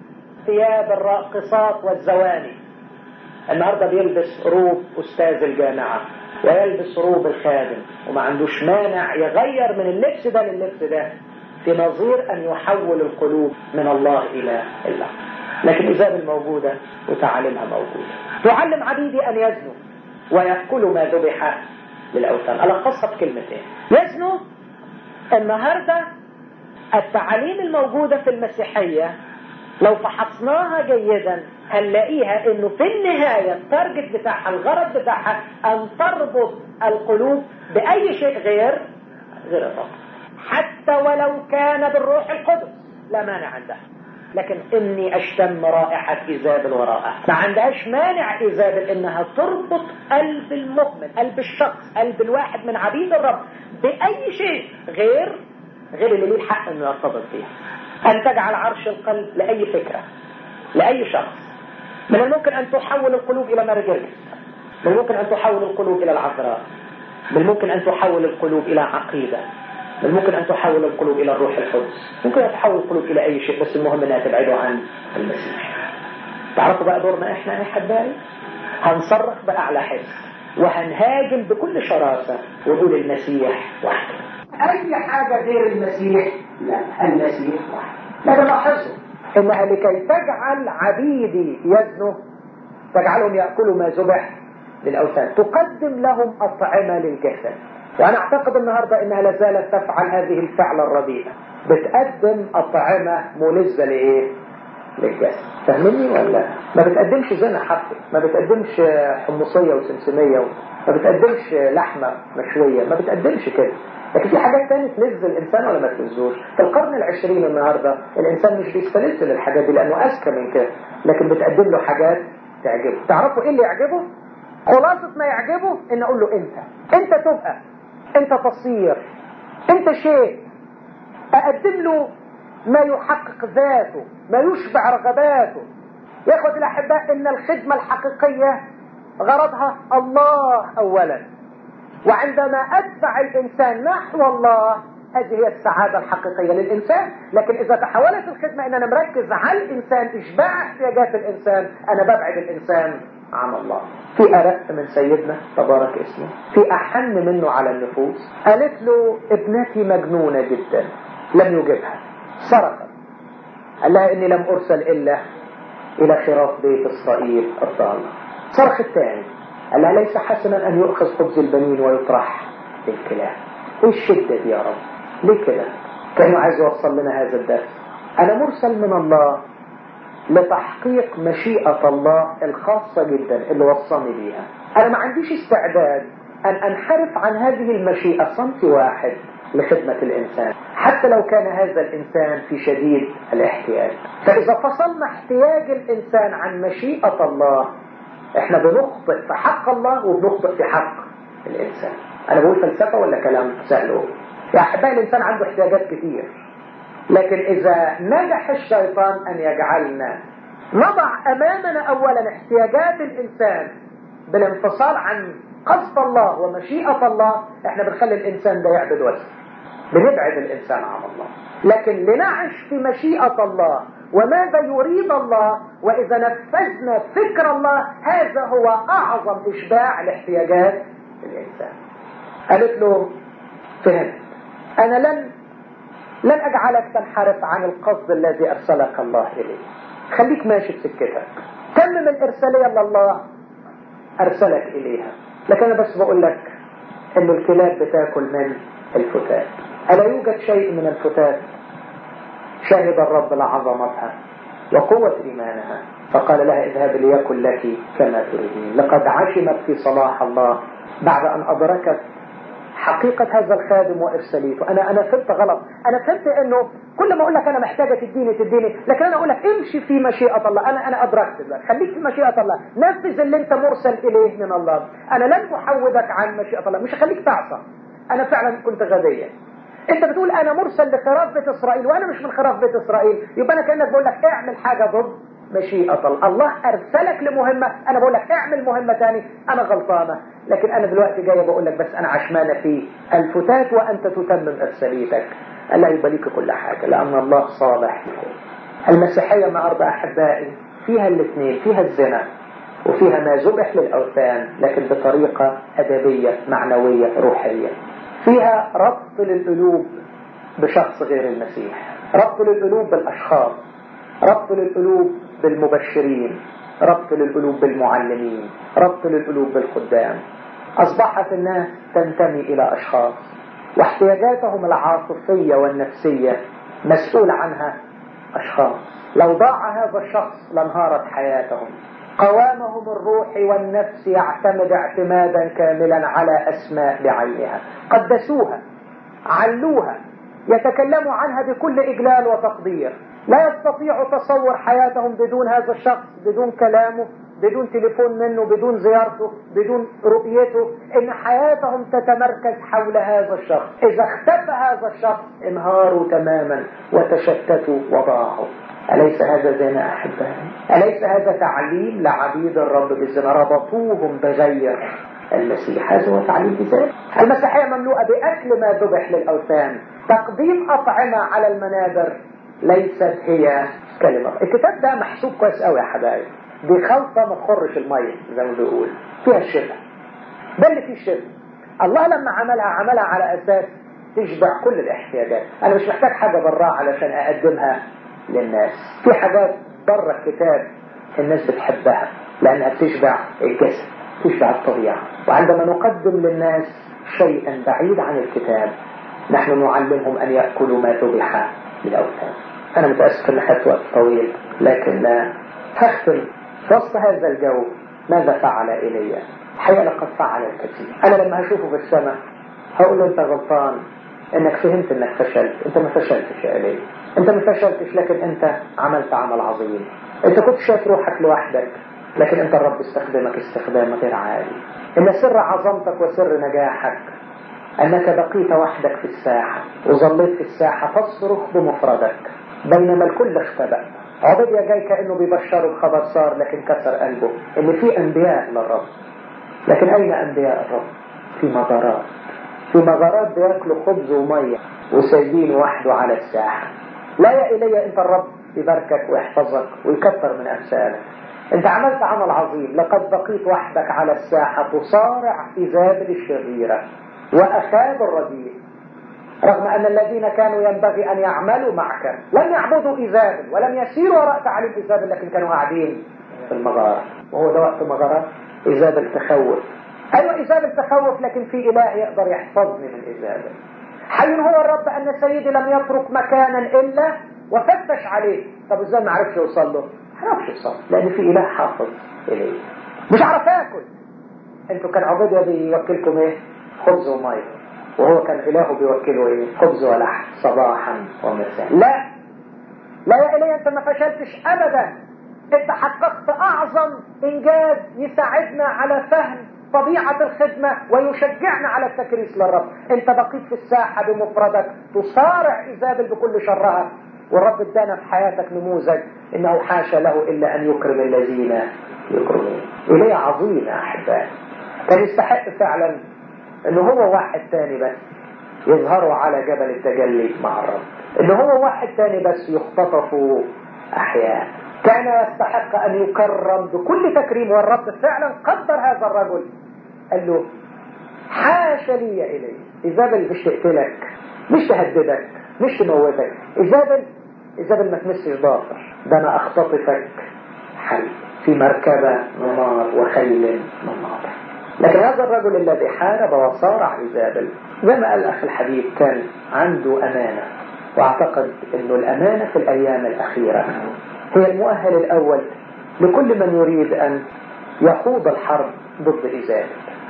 ثياب الراقصات والزواني. النهاردة بيلبس روب أستاذ الجامعة ويلبس روب الخادم، وما عندوش مانع يغير من اللبس ده للبس ده في نظير أن يحول القلوب من الله إلى الله. لكن إيزابل موجودة وتعاليمها موجودة. تعلم عبيدي أن يزنوا ويأكلوا ما ذبح للأوثان. ألخصها بكلمتين: يزنوا. النهاردة التعاليم الموجودة في المسيحية لو فحصناها جيدا هنلاقيها انه في النهاية التارجت بتاعها، الغرض بتاعها ان تربط القلوب باي شيء غير غير الله، حتى ولو كان بالروح القدس لا مانع عندها. لكن إني أشتم رائحة إيزابل وراءها. ما عندهاش مانع إيزابل إنها تربط قلب المؤمن، قلب الشخص، قلب الواحد من عبيد الرب بأي شيء غير غير اللي ليه الحق إنه يرتبط بيها. أن تجعل عرش القلب لأي فكرة، لأي شخص. من الممكن أن تحول القلوب إلى ماري جرجس، من الممكن أن تحول القلوب إلى العذراء، من الممكن أن تحول القلوب إلى عقيدة، من الممكن أن تحول القلوب إلى الروح القدس، ممكن أن تحول القلوب إلى أي شيء، بس المهم أنها تبعده عن المسيح. تعرفوا بقى دورنا إحنا يا أحبائي؟ هنصرخ بأعلى حس وهنهاجم بكل شراسة ونقول المسيح وحده. أي حاجة غير المسيح لا، المسيح وحده. لكن لاحظوا إنها لكي تجعل عبيدي يزنوا، تجعلهم يأكلوا ما ذبح للأوثان، تقدم لهم أطعمة للجسد. وأنا أعتقد النهاردة إنها لازالت تفعل هذه الفعلة الرديئة، بتقدم أطعمة ملذة لإيه؟ للجسد. فهمني ولا؟ ما بتقدمش زنا حقي، ما بتقدمش حمصية وسمسمية، ما بتقدمش لحمة مشوية، ما بتقدمش كده. لكن في حاجات تانية تلذ الإنسان ولا ما تلذوش. في القرن العشرين النهاردة الإنسان مش بيستلذ للحاجات دي لأنه أذكى من كده، لكن بتقدم له حاجات تعجبه. تعرفوا إيه اللي يعجبه؟ خلاصة ما يعجبه إن أقول له أنت أنت تبقى، أنت تصير، أنت شيء. أقدم له ما يحقق ذاته، ما يشبع رغباته. ياخد الأحباء إن الخدمة الحقيقية غرضها الله أولا، وعندما أدفع الإنسان نحو الله هذه هي السعادة الحقيقية للإنسان. لكن إذا تحولت الخدمة إن أنا مركز على الإنسان، إشباع احتياجات الإنسان، أنا ببعد الإنسان عن الله. في أرق من سيدنا تبارك اسمه، في أحن منه على النفوس. قالت له ابنتي مجنونة جدا، لم يجبها، صرخت، قال لها إني لم أرسل إلا إلى خراف بيت إسرائيل الضالة. صرخ الثاني، قال لها ليس حسنا أن يؤخذ خبز البنين ويطرح للكلاب. إيه الشدة دي يا رب؟ ليه كده؟ كانوا عايز يوصل لنا هذا الدرس. أنا مرسل من الله لتحقيق مشيئة الله الخاصة جدا اللي وصلني بيها. أنا ما عنديش استعداد أن أنحرف عن هذه المشيئة سنتي واحد لخدمة الإنسان، حتى لو كان هذا الإنسان في شديد الاحتياج. فإذا فصلنا احتياج الإنسان عن مشيئة الله، إحنا بنخطئ في حق الله وبنخطئ في حق الإنسان. أنا بقول فلسفة ولا كلام سهل؟ يا أحبائي الإنسان عنده احتياجات كتير، لكن إذا نجح الشيطان أن يجعلنا نضع أمامنا أولا احتياجات الإنسان بالانفصال عن قصد الله ومشيئة الله، إحنا بنخلي الإنسان ده يعبد وثن، بنبعد الإنسان عن الله. لكن لنعيش في مشيئة الله وماذا يريد الله، وإذا نفذنا فكر الله، هذا هو أعظم إشباع لاحتياجات الإنسان. قالت له فهمت، أنا لن لن أجعلك تنحرف عن القصد الذي أرسلك الله إليه، خليك ماشي بسكتك، تمم الإرسالية اللي الله أرسلك إليها. لكن أنا بس بقول لك إن الكلاب بتاكل من الفتات. ألا يوجد شيء من الفتات شاهد الرب لعظمتها وقوة إيمانها، فقال لها اذهب ليكن لك كما تريدين. لقد عشمت في صلاح الله بعد أن أدركت حقيقة هذا الخادم وإرساليته. أنا أنا فهمت غلط، أنا فهمت إنه كل ما أقول لك أنا محتاجة تديني تديني، لكن أنا أقول لك امشي في مشيئة الله. أنا أنا أدركت دلوقتي، خليك في مشيئة الله، نفذ اللي أنت مرسل إليه من الله. أنا لن أحودك عن مشيئة الله، مش هخليك تعصى. أنا فعلا كنت غبية. أنت بتقول أنا مرسل لخراف بيت إسرائيل وأنا مش من خراف بيت إسرائيل، يبقى أنا كأنك بقول لك اعمل حاجة ضد مشيئة الله. الله أرسلك لمهمة، أنا بقول لك اعمل مهمة تاني. أنا غلطانة، لكن أنا دلوقتي جاي بقول لك بس أنا عشمانة في الفتات وأنت تتمم إرساليتك. الله يبقى ليك كل حاجة لأن الله صالح. المسيحية النهاردة أحبائي فيها الاثنين، فيها الزنا وفيها ما ذبح للأوثان، لكن بطريقة أدبية معنوية روحية. فيها ربط للقلوب بشخص غير المسيح، ربط للقلوب بالأشخاص، ربط للقلوب بالمبشرين، ربط للقلوب بالمعلمين، ربط للقلوب بالخدام. أصبحت الناس تنتمي إلى أشخاص واحتياجاتهم العاطفية والنفسية مسؤول عنها أشخاص. لو ضاع هذا الشخص لانهارت حياتهم. قوامهم الروحي والنفسي يعتمد اعتمادا كاملا على أسماء بعينها، قدسوها، علوها، يتكلموا عنها بكل إجلال وتقدير، لا يستطيع تصور حياتهم بدون هذا الشخص، بدون كلامه، بدون تليفون منه، بدون زيارته، بدون رؤيته. ان حياتهم تتمركز حول هذا الشخص. اذا اختفى هذا الشخص انهاروا تماما وتشتتوا وضاعوا. أليس هذا زنا أحبائي؟ أليس هذا تعليم لعبيد الرب بالزنا؟ ربطوهم بغير المسيح. هذا هو تعليم بذلك. المسيحية مملوءة بأكل ما ذبح للأوثان. تقديم أطعمة على المنابر ليست هي كلمة. الكتاب ده محسوب كويس قوي يا حبايب. دي خلطة ما تخرش المية زي ما بيقول، فيها الشفاء. ده اللي فيه الشفاء. الله لما عملها عملها على أساس تشبع كل الاحتياجات. أنا مش محتاج حاجة براه علشان أقدمها للناس. في حاجات بره الكتاب الناس بتحبها لأنها بتشبع الجسد، تشبع الطبيعة. وعندما نقدم للناس شيئا بعيد عن الكتاب نحن نعلمهم أن يأكلوا ما ذبح للأوثان. أنا متأسف أن أخذت وقت طويل، لكن لا هختم في وسط هذا الجو. ماذا فعل إيليا؟ الحقيقة لقد فعل الكثير. أنا لما هشوفه في السماء هقول له أنت غلطان إنك فهمت إنك فشلت. أنت ما فشلتش يا إيليا، أنت ما فشلتش، لكن أنت عملت عمل عظيم. أنت كنت شايف روحك لوحدك، لكن أنت الرب استخدمك استخدام غير عادي. إن سر عظمتك وسر نجاحك أنك بقيت وحدك في الساحة وظليت في الساحة تصرخ بمفردك بينما الكل اختبأ. عبدية جاي كأنه بيبشره بخبر صار لكن كسر قلبه إن في أنبياء للرب. لكن أين أنبياء الرب؟ في مغارات. في مغارات بياكلوا خبز ومية وسايبين وحده على الساحة. لا يا إلي، أنت الرب يباركك ويحفظك ويكثر من أمثالك. أنت عملت عمل عظيم. لقد بقيت وحدك على الساحة تصارع إيزابل الشريرة وأخاب الرديء، رغم أن الذين كانوا ينبغي أن يعملوا معك لم يعبدوا إيزابل ولم يسيروا وراء تعليم إيزابل، لكن كانوا قاعدين في المغارة. وهو ده وقت مغارة. إيزابل تخوف. أيوة إيزابل تخوف، لكن في إله يقدر يحفظني من إيزابل. حي هو الرب أن سيدي لم يترك مكانا إلا وفتش عليه. طب إزاي ما عرفش يوصل له؟ ما عرفش يوصل لأن في إله حافظ إليه. مش عارف آكل. أنتوا كان عبودية بيوكلكم إيه؟ خبز ومية، وهو كان إلهه بيوكله إيه؟ خبز ولحم صباحا ومساء. لا لا يا إلهي، أنت ما فشلتش أبدا. أنت حققت أعظم إنجاز يساعدنا على فهم طبيعة الخدمة ويشجعنا على التكريس للرب. أنت بقيت في الساحة بمفردك تصارع إيزابل بكل شرها، والرب ادانا في حياتك نموذج إنه حاشا له إلا أن يكرم الذين يكرمون. إليه عظيم يا أحبائي. كان يستحق فعلا إنه هو واحد تاني بس يظهروا على جبل التجلي مع الرب، إنه هو واحد تاني بس يختطفوا أحياء. كان يستحق أن يكرم بكل تكريم، والرب فعلا قدر هذا الرجل. قال له حاشا لي يا إلي، إيزابل مش تقتلك، مش تهددك، مش تموتك. إيزابل إيزابل ما تمسش ضافر، ده أنا أختطفك حي في مركبة من نار وخيل من نار. لكن هذا الرجل الذي حارب وصارع إيزابل زي ما قال أخي الحبيب كان عنده أمانة، واعتقد أنه الأمانة في الأيام الأخيرة هي المؤهل الأول لكل من يريد أن يخوض الحرب ضد إيزابل.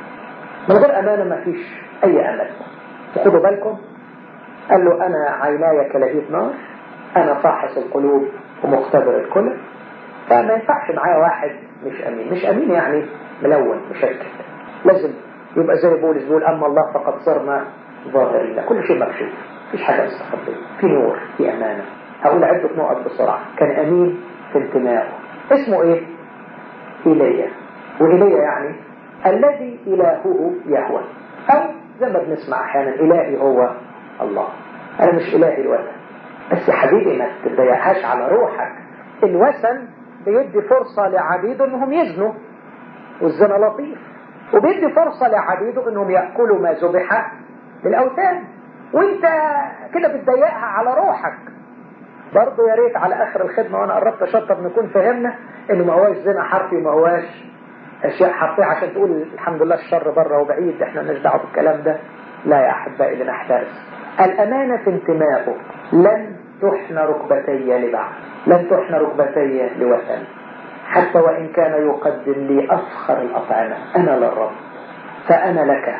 من غير أمانة ما فيش أي أمل. خدوا بالكم، قال له أنا عيناي كلهيب نار، أنا فاحص القلوب ومختبر الكل. فما ينفعش معايا واحد مش أمين. مش أمين يعني ملون مشكل. لازم يبقى زي بولس بيقول أما الله فقد صرنا ظاهرين، كل شيء مكشوف، مفيش حاجة مستخبية، في نور، في أمانة. هقول عدة نقط بسرعة. كان أمين في انتمائه. اسمه إيه؟ إيليا. وإيليا يعني الذي إلهه يهوى، أو زي ما بنسمع أحيانا إلهي هو الله. أنا مش إلهي الوثن، بس يا حبيبي ما تضيعهاش على روحك. الوثن بيدي فرصة لعبيده إنهم يزنوا، والزنا لطيف، وبيدي فرصة لعبيده إنهم يأكلوا ما ذبح للأوثان، وإنت كده بتضيقها على روحك. برضه يا ريت على آخر الخدمة وأنا قربت أشطب نكون فهمنا إنه ما هواش زنا حرفي، ما هواش أشياء حرفية عشان تقول الحمد لله الشر بره وبعيد إحنا مالناش دعوة بالكلام ده. لا يا أحبائي، لنحترس. الأمانة في انتمائه. لن تحن ركبتي لبعض، لن تحن ركبتي لوثن، حتى وإن كان يقدم لي أفخر الأطعمة. أنا للرب، فأنا لك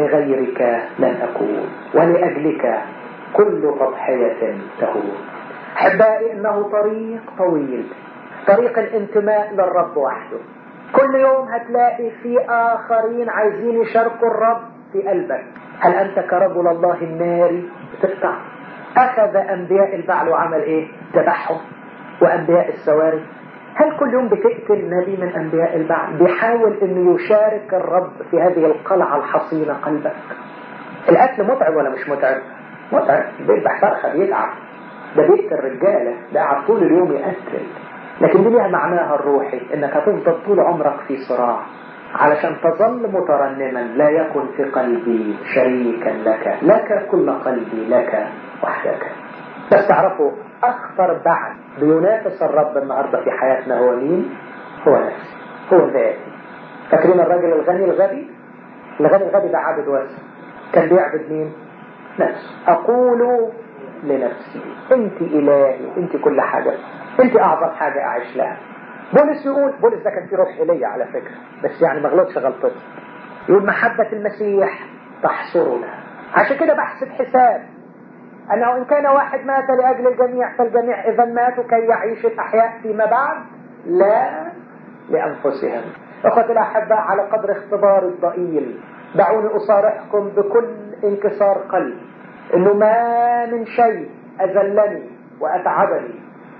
ولغيرك لن أكون، ولأجلك كل تضحية تهون. أحبائي إنه طريق طويل، طريق الانتماء للرب وحده. كل يوم هتلاقي في آخرين عايزين يشاركوا الرب في قلبك. هل أنت كرجل الله الناري بتقطع؟ أخذ أنبياء البعل وعمل إيه؟ ذبحهم. وأنبياء السواري، هل كل يوم بتقتل نبي من أنبياء البعل بيحاول أنه يشارك الرب في هذه القلعة الحصينة قلبك؟ القتل متعب ولا مش متعب؟ متعب. بيذبح فرخة بيتعب، ده بيقتل رجالة، ده قاعد طول اليوم يقتل. لكن دي ليها معناها الروحي، انك هتفضل طول عمرك في صراع علشان تظل مترنما: لا يكن في قلبي شريكا لك، لك كل قلبي، لك وحدك. بس تعرفوا اخطر بعد بينافس الرب النهارده في حياتنا هو مين؟ هو نفسي، هو ذاتي. فاكرين الراجل الغني الغبي؟ الغني الغبي ده عابد واسع، كان بيعبد مين؟ نفسه. اقول لنفسي انت الهي، انت كل حاجه، انت اعظم حاجه اعيش لها. بولس يقول، بولس ده كان فيه روح ايليا على فكره، بس يعني ما غلطش غلطته. يقول: محبه المسيح تحصرنا. عشان كده بحسب حساب انه ان كان واحد مات لاجل الجميع فالجميع اذا ماتوا كي يعيش الاحياء فيما بعد لا لانفسهم. اخوتي الاحباء، على قدر اختبار الضئيل دعوني اصارحكم بكل انكسار قلب انه ما من شيء اذلني واتعبني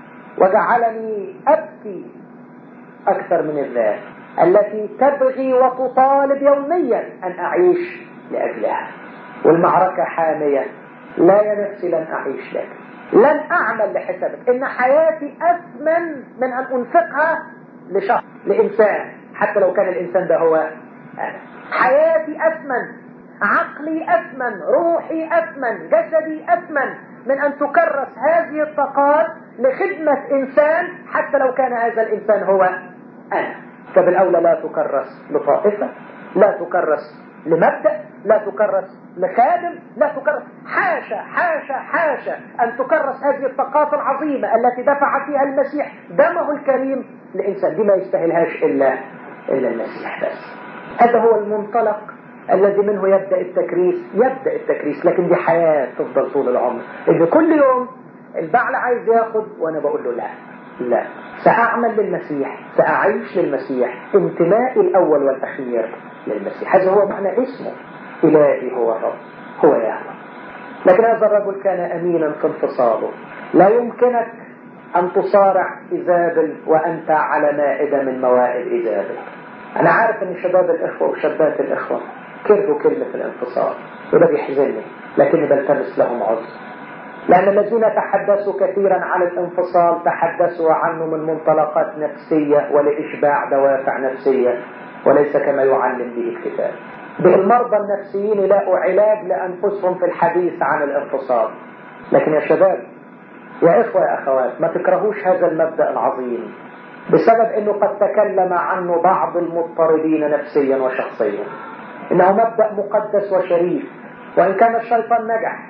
وجعلني ابكي اكثر من الذات التي تبغي وتطالب يوميا ان اعيش لاجلها. والمعركه حاميه، لا يا نفسي لن اعيش لك، لن اعمل لحسابك. ان حياتي اثمن من ان انفقها لشخص، لانسان، حتى لو كان الانسان ده هو انا. حياتي اثمن، عقلي اثمن، روحي اثمن، جسدي اثمن من ان تكرس هذه الطاقات لخدمة انسان حتى لو كان هذا الانسان هو انا. فبالاولى لا تكرس لطائفة، لا تكرس لمبدأ، لا تكرس لخادم، لا تكرس، حاشا حاشا حاشا أن تكرس هذه الطاقات العظيمة التي دفع فيها المسيح دمه الكريم لإنسان. دي ما يستاهلهاش إلا إلا المسيح بس. هذا هو المنطلق الذي منه يبدأ التكريس، يبدأ التكريس. لكن دي حياة تفضل طول العمر، إن كل يوم البعل عايز ياخد وأنا بقول له لا لا، سأعمل للمسيح، سأعيش للمسيح، انتمائي الأول والأخير للمسيح. هذا هو معنى اسمه، إلهي هو الرب، هو يهوه. لكن هذا الرجل كان أمينا في انفصاله. لا يمكنك أن تصارع إيزابل وأنت على مائدة من موائد إيزابل. أنا عارف أن شباب الإخوة وشابات الإخوة كرهوا كلمة الانفصال، وده بيحزنني، لكني بلتمس لهم عذر، لأن الذين تحدثوا كثيرا عن الانفصال تحدثوا عنه من منطلقات نفسية ولإشباع دوافع نفسية، وليس كما يعلم به الكتاب. بالمرضى النفسيين يلاقوا علاج لأنفسهم في الحديث عن الانفصال. لكن يا شباب، يا إخوة يا أخوات، ما تكرهوش هذا المبدأ العظيم بسبب أنه قد تكلم عنه بعض المضطربين نفسيا وشخصيا. إنه مبدأ مقدس وشريف، وإن كان الشيطان نجح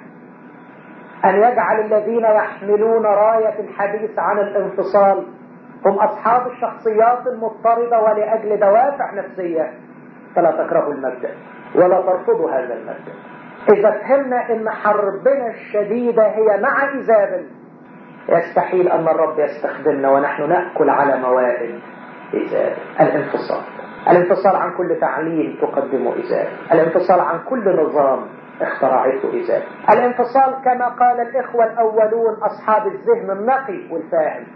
أن يجعل الذين يحملون راية الحديث عن الانفصال هم أصحاب الشخصيات المضطربة ولأجل دوافع نفسية، فلا تكرهوا المبدأ ولا ترفضوا هذا المبدأ. إذا فهمنا أن حربنا الشديدة هي مع إيزابل، يستحيل أن الرب يستخدمنا ونحن نأكل على موائد إيزابل. الانفصال، الانفصال عن كل تعليم تقدمه إيزابل، الانفصال عن كل نظام اخترعته إيزابل، الانفصال كما قال الإخوة الأولون أصحاب الذهن النقي والفاهم،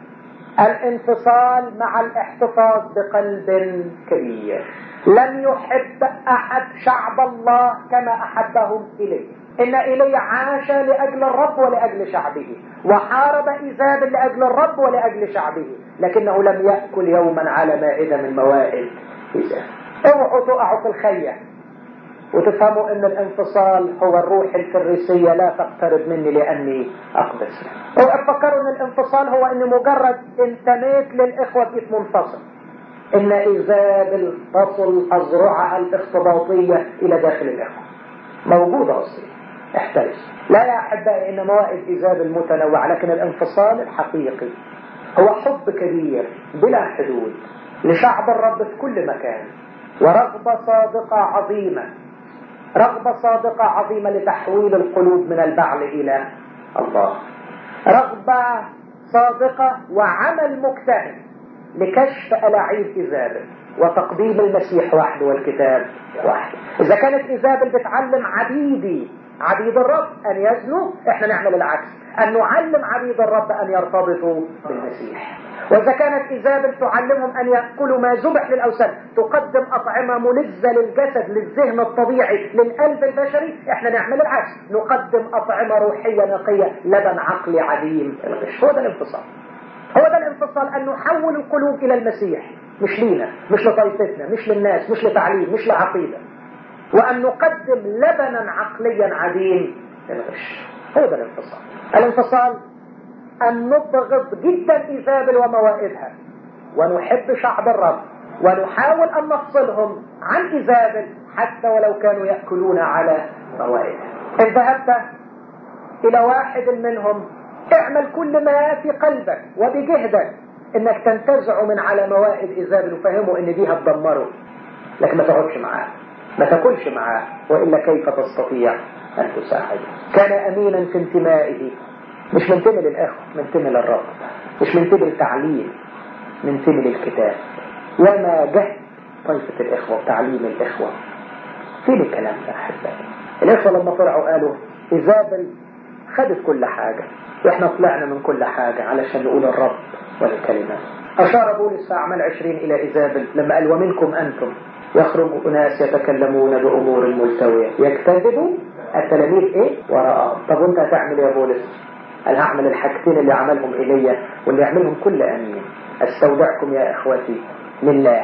الانفصال مع الاحتفاظ بقلب كبير. لم يحب أحد شعب الله كما أحبهم إليه. إن إليه عاش لأجل الرب ولأجل شعبه، وحارب إيزابل لأجل الرب ولأجل شعبه، لكنه لم يأكل يوما على مائدة من موائد إيزابل. اوعوا تقعوا في الخية وتفهموا ان الانفصال هو الروح الفريسية: لا تقترب مني لاني اقدس. اوعوا تفكروا ان الانفصال هو ان مجرد انتميت للاخوة بقيت منفصل. ان ايزابل تصل اذرعها الاختباطية الى داخل الاخوة، موجودة اصلا، احترس. لا يا احبائي، ان موائد ايزابل متنوعة، لكن الانفصال الحقيقي هو حب كبير بلا حدود لشعب الرب في كل مكان، ورغبة صادقة عظيمة، رغبة صادقة عظيمة لتحويل القلوب من البعل إلى الله، رغبة صادقة وعمل مجتهد لكشف ألاعيب إيزابل وتقديم المسيح وحده والكتاب وحده. إذا كانت إيزابل بتعلم عبيدي عبيد الرب أن يزنوا، إحنا نعمل العكس، أن نعلم عبيد الرب أن يرتبطوا بالمسيح. وإذا كانت إيزابل تعلمهم أن يأكلوا ما ذبح للأوثان، تقدم أطعمة ملذة للجسد للذهن الطبيعي للقلب البشري، إحنا نعمل العكس، نقدم أطعمة روحية نقية لبن عقلي عديم الغش. هو ده الانفصال، هو ده الانفصال، أن نحول القلوب إلى المسيح، مش لينا، مش لطائفتنا، مش للناس، مش لتعليم، مش لعقيدة، وأن نقدم لبنا عقليا عديم الغش. هو ده الانفصال. الانفصال أن نبغض جدا إيزابل وموائدها ونحب شعب الرب ونحاول أن نفصلهم عن إيزابل حتى ولو كانوا يأكلون على موائدها. إن ذهبت إلى واحد منهم اعمل كل ما في قلبك وبجهدك انك تنتزع من على موائد إيزابل وفهمه ان دي هتدمره، لكن ما تقعدش معاه، ما تاكلش معاه، وإلا كيف تستطيع أن تساعده. كان أمينا في انتمائه، مش منتمي للأخوة، منتمي للرب، مش منتمي للتعليم، منتمي للكتاب. وما جهد طيفة الإخوة وتعليم الإخوة. فين الكلام ده أحبائي؟ الإخوة لما طلعوا قالوا إيزابل خدت كل حاجة وإحنا طلعنا من كل حاجة علشان نقول الرب والكلمات. أشار بولس في أعمال عشرين إلى إيزابل لما قال ومنكم أنتم يخرج أناس يتكلمون بأمور ملتوية يكتذبوا التلاميذ إيه؟ وراءهم. طب وانت هتعمل يا بولس؟ قال هعمل الحاجتين اللي عملهم إلي واللي يعملهم كل أمين. استودعكم يا إخوتي لله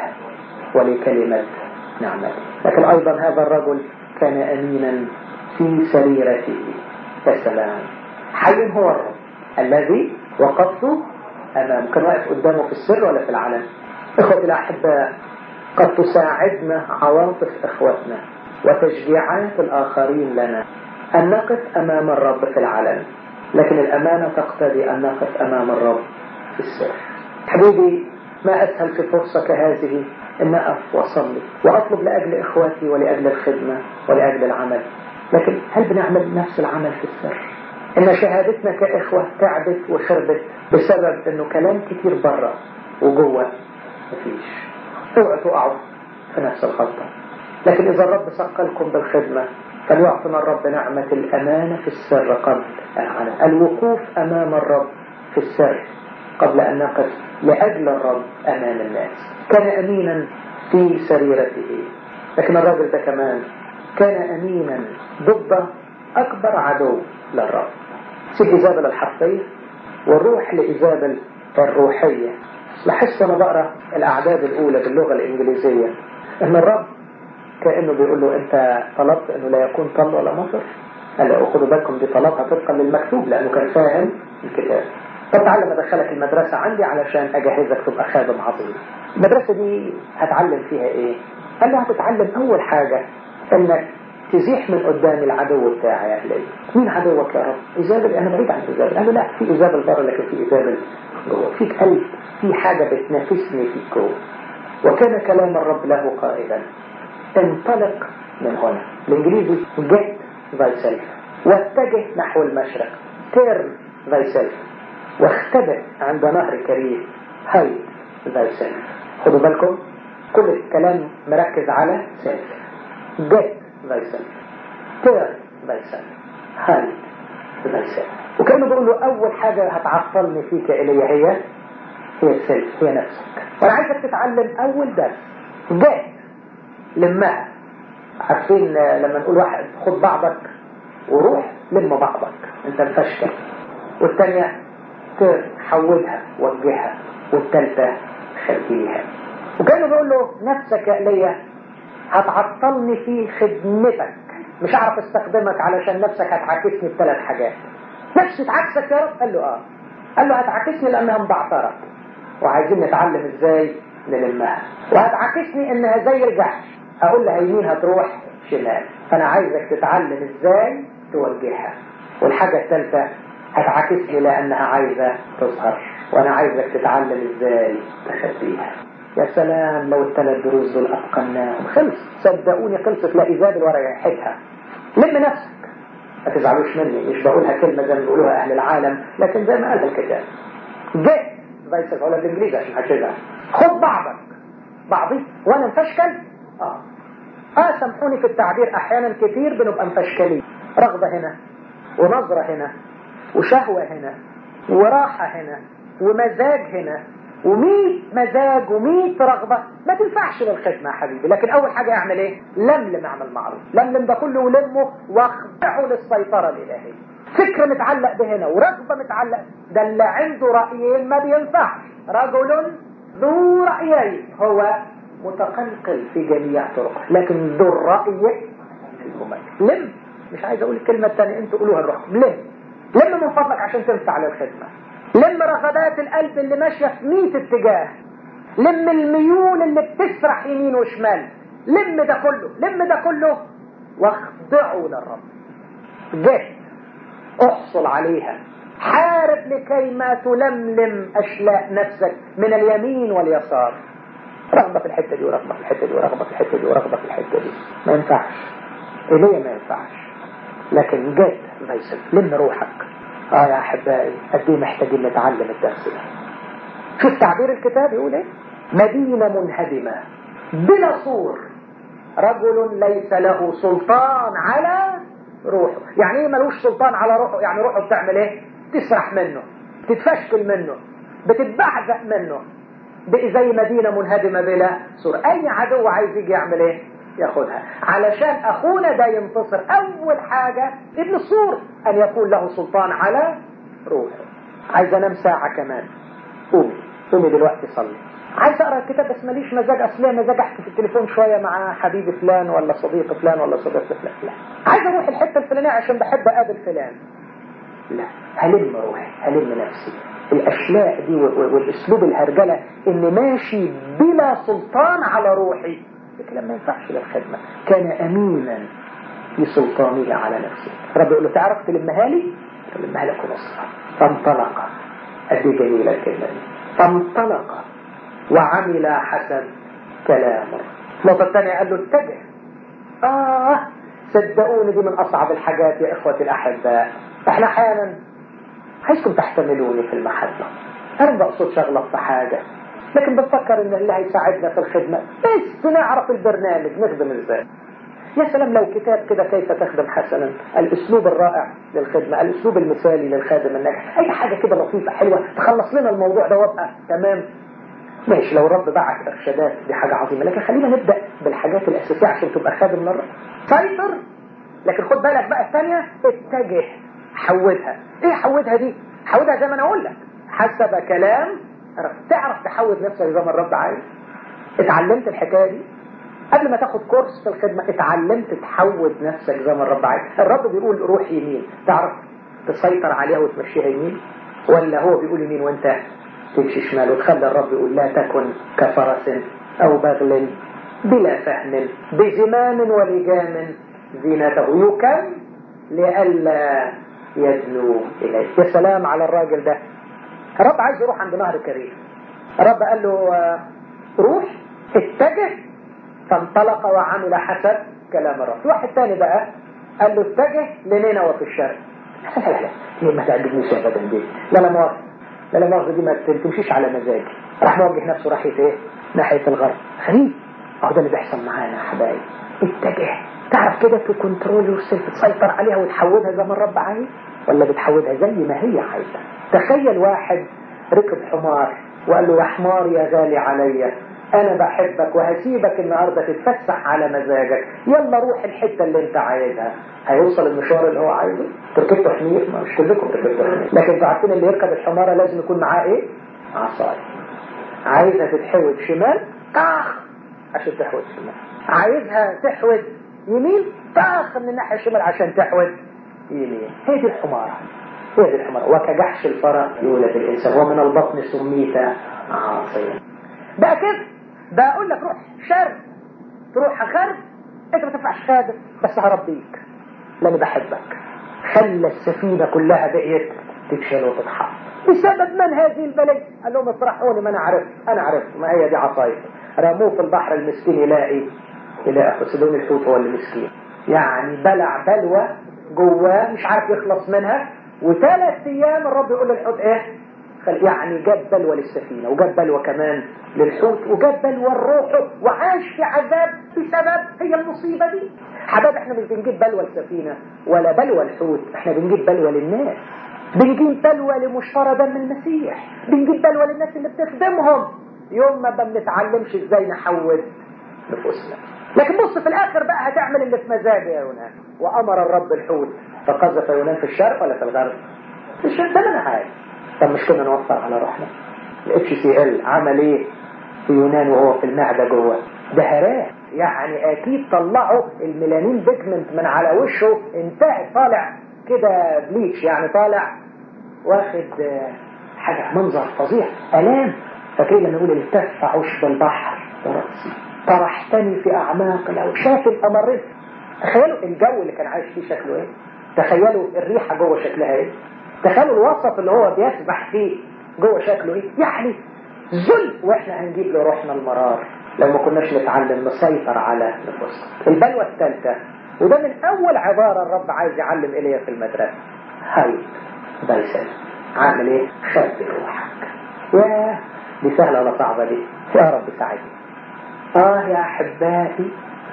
ولكلمات نعمته. لكن أيضا هذا الرجل كان أمينا في سريرته. يا سلام، حي هو الرب الذي وقفت أمامه. كان واقف قدامه في السر ولا في العلن؟ إخوتي الأحباء، قد تساعدنا عواطف إخوتنا وتشجيعات الآخرين لنا أن نقف أمام الرب في العلن، لكن الأمانة تقتضي أن نقف أمام الرب في السر. حبيبي، ما أسهل في فرصة كهذه أن أقف وأصلي وأطلب لأجل إخوتي ولأجل الخدمة ولأجل العمل، لكن هل بنعمل نفس العمل في السر؟ إن شهادتنا كإخوة تعبت وشربت بسبب إنه كلام كتير برا وجوه مفيش. اوعوا تقعوا في نفس الخطة. لكن إذا الرب سقلكم بالخدمة فليعطنا الرب نعمة الأمانة في السر قبل العلن، الوقوف أمام الرب في السر قبل أن نقف لأجل الرب أمام الناس. كان أمينا في سريرته، لكن الرجل ده كمان كان أمينا ضد أكبر عدو للرب. سيب إيزابل الحرفية والروح لإيزابل الروحية. لاحظت أنا بقرأ الأعداد الأولى باللغة الإنجليزية إن الرب كأنه بيقول له أنت طلبت أنه لا يكون طل ولا مطر. قال له أخذوا بالكم دي طلبها طبقا للمكتوب لأنه كان فاهم الكتاب. طب تعالى أدخلك المدرسة عندي علشان أجهزك تبقى خادم عظيم. المدرسة دي هتعلم فيها إيه؟ قال له هتتعلم أول حاجة إنك تزيح من قدام العدو بتاعي يا أهلي. مين عدوك يا رب؟ إيزابل. أنا بعيد عن إيزابل. قال له لا، في إيزابل بره لكن في إيزابل جوه، فيك قلب، في حاجة بتنافسني فيك جوه. وكان كلام الرب له قائلا انطلق من هنا، الإنجليزي get thyself، واتجه نحو المشرق turn thyself، واختبئ عند نهر كريم hide thyself. خدوا بالكم كل الكلام مركز على self. get thyself، turn thyself، hide thyself. وكأنه بيقول له أول حاجة هتعطلني فيك إلي هي هي السلف، هي نفسك. وأنا عايزك تتعلم أول درس get لمها. عارفين لما نقول واحد خد بعضك وروح لم بعضك انت مفشكل، والثانية تحولها وجهها، والثالثة خليها. وكانوا بيقول له نفسك يا إلي هتعطلني في خدمتك، مش هعرف استخدمك علشان نفسك هتعاكسني بثلاث حاجات. نفسي تعاكسك يا رب؟ قال له اه. قال له هتعاكسني لانها مبعثرة وعايزين نتعلم ازاي نلمها، وهتعاكسني انها زي الجحش، اقول لها يمين هتروح شمال، فانا عايزك تتعلم ازاي توجهها. والحاجة الثالثة هتعاكسني لانها عايزة تظهر، وانا عايزك تتعلم ازاي تخبيها. يا سلام لو الثلاث دروس دول اتقناهم خلص، صدقوني خلصت. لا إيزابل ورا ريحتها. لم نفسك، ما تزعلوش مني، مش بقولها كلمة زي ما بيقولوها اهل العالم، لكن زي ما قال الكتاب جيت فايسل ولا بالانجليزي عشان هتزعل. خد بعضك بعضي وانا مفشكل. اه اه سامحوني في التعبير، احيانا كتير بنبقى مفشكلين، رغبة هنا ونظرة هنا وشهوة هنا وراحة هنا ومزاج هنا ومية مزاج ومية رغبة، ما تنفعش للخدمة يا حبيبي. لكن اول حاجة اعمل ايه؟ لملم، اعمل معروف، لملم ده كله ولمه واخضعه للسيطرة الالهية. فكر متعلق بهنا ورغبة متعلق، ده اللي عنده رأيين ما بينفعش. رجل ذو رأيين هو متقلقل في جميع طرقه، لكن ذو الرأي لم. مش عايز اقول الكلمة الثانية، انتوا قولوها الرقم. لم لم من فضلك عشان تنفع للخدمة. لم رغبات القلب اللي ماشية في مية اتجاه، لم الميول اللي بتسرح يمين وشمال، لم ده كله، لم ده كله واخضعوا للرب. جه احصل عليها، حارب لكي ما تلملم اشلاء نفسك من اليمين واليسار. رغبة في الحتة دي ورغبة في الحتة دي ورغبة في الحتة دي ورغبة في الحتة دي، ما ينفعش إليه، ما ينفعش. لكن جيت فيصل لم روحك. اه يا احبائي قد ايه محتاجين نتعلم الدرس ده. شوف تعبير الكتاب يقول ايه؟ مدينة منهدمة بلا سور، رجل ليس له سلطان على روحه. يعني ايه ملوش سلطان على روحه؟ يعني روحه بتعمل ايه؟ تسرح منه، تتفشكل منه، بتتبعزق منه، بقى زي مدينة منهدمة بلا سور. اي عدو عايز يجي يعمل ايه؟ ياخدها. علشان اخونا ده ينتصر اول حاجة ابن السور ان يكون له سلطان على روحه. عايز انام ساعة كمان، قومي قومي دلوقتي صلي. عايز اقرا الكتاب بس ماليش مزاج، اصلي مزاج احكي في التليفون شوية مع حبيبي فلان ولا صديق فلان ولا صديق فلان. لا عايز اروح الحتة الفلانية عشان بحب اقابل فلان. لا، هلم روحي، هلم نفسي. الاشلاء دي والاسلوب الهرجلة ان ماشي بلا سلطان على روحي، لكن ما ينفعش للخدمة. كان امينا في سلطانه على نفسه. رب يقول له تعرف تلمها لي؟ تلمها لك ونصرها. فانطلق. ادي جميلة الكلمة دي. فانطلق وعمل حسب كلامه. النقطة الثانية قال له اتجه. آه صدقوني دي من أصعب الحاجات يا إخوة الأحباء. احنا أحيانا عايزكم تحتملوني في المحبة، أنا ما بقصد شغلة في حاجة، لكن بفكر إن اللي هيساعدنا في الخدمة بس نعرف البرنامج نخدم إزاي. يا سلام لو كتاب كده كيف تخدم حسنا، الأسلوب الرائع للخدمة، الأسلوب المثالي للخادم الناجح، أي حاجة كده لطيفة حلوة تخلص لنا الموضوع ده وابقى تمام. ماشي لو الرب بعت إرشادات دي حاجة عظيمة، لكن خلينا نبدأ بالحاجات الأساسية عشان تبقى خادم للرب. سيطر، لكن خد بالك بقى الثانية اتجه، حودها. ايه حودها دي؟ حودها زي ما انا اقول لك حسب كلام. تعرف تحود نفسك زي ما الرب عايز؟ اتعلمت الحكاية دي قبل ما تاخد كورس في الخدمة؟ اتعلمت تحود نفسك زي ما الرب عايز؟ الرب بيقول روح يمين، تعرف تسيطر عليها وتمشيها يمين؟ ولا هو بيقول يمين وانت تمشي شمال؟ وتخلي الرب يقول لا تكن كفرس او بغل بلا فهم بزمان ولجام زينته يكم لئلا يدنو إليه. يا سلام على الراجل ده. الرب عايز يروح عند نهر كريم. الرب قال له روح اتجه، فانطلق وعمل حسب كلام الرب. واحد تاني بقى قال له اتجه لنينوى في الشرق. لا لا لا ليه ما تعجبنيش ابدا دي؟ لا لا مؤاخذة، لا لا مؤاخذة دي ما تمشيش على مزاجي. راح موجه نفسه راحية ايه؟ ناحية الغرب. غريب، اهو ده اللي بيحصل معانا يا حبايبي. اتجه. تعرف كده تكنترول يورسيلف، تسيطر عليها وتحودها زي ما الرب عايز، ولا بتحودها زي ما هي عايزة؟ تخيل واحد ركب حمار وقال له يا حمار يا غالي عليا انا بحبك وهسيبك النهاردة تتفسح على مزاجك، يلا روح الحتة اللي انت عايزها. هيوصل المشوار اللي هو عايزه؟ تركبته حمير؟ ما مش كلكم تركبته حمير، لكن انتوا عارفين اللي يركب الحمارة لازم يكون معاه ايه؟ عصاية. عايزها تتحود شمال طاخ عشان تحود شمال، عايزها تحود يمين طاخ من الناحية الشمال عشان تحود يمين. هي دي الحمارة، هي دي الحمارة. وكجحش الفرس يولد الإنسان ومن البطن سميت عاصيا. بقى كده بقول لك روح شرق تروح غرب، انت ما تنفعش خادم، بس هربيك لاني بحبك. خلى السفينة كلها بقيت تتشال وتتحط بسبب من هذه البلد. قال لهم اطرحوني، ما انا عرفت انا عرفت ما هي دي عصايته. رموه في البحر، المسكين يلاقي يلاقي فسدون الحوت هو المسكين، يعني بلع بلوى جواه مش عارف يخلص منها. وثلاث ايام الرب يقول للحوت ايه؟ يعني جاب بلوى للسفينة وجاب بلوى كمان للحوت وجاب بلوى الروح وعاش في عذاب بسبب هي المصيبة دي. حباب احنا مش بنجيب بلوى السفينة ولا بلوى الحوت، احنا بنجيب بلوى للناس، بنجيب بلوى لمشترى دم المسيح، بنجيب بلوى للناس اللي بتخدمهم يوم ما بنتعلمش ازاي نحول نفوسنا. لكن بص في الاخر بقى هتعمل اللي في مزاجه يا يونان. وامر الرب الحوت فقذف يونان في الشرق ولا في الغرب؟ في الشرق. ده انا عارف. طب مش كنا نوفر على روحنا؟ الاتش سي ال عمل ايه في يونان وهو في المعده جوه؟ ده هراه، يعني اكيد طلعوا الميلانين بيجمنت من على وشه، انتهى طالع كده بليتش، يعني طالع واخد حاجه منظر فظيع، الام. فاكرين لما يقول التف عشب البحر برأسي طرحتني في اعماق الأرض. شاف القمرين. تخيلوا الجو اللي كان عايش فيه شكله ايه، تخيلوا الريحه جوه شكلها ايه، تخيلوا الوسط اللي هو بيسبح فيه جوه شكله ايه. يعني ذل، واحنا هنجيب له روحنا المرار لو ما كناش نتعلم نسيطر على نفوسنا. البلوى الثالثه، وده من اول عباره الرب عايز يعلم ايليا في المدرسه، هاي بيسال عامل ايه؟ شد روحك. يا دي سهله ولا صعبه دي؟ يا رب ساعدني. اه يا احبائي،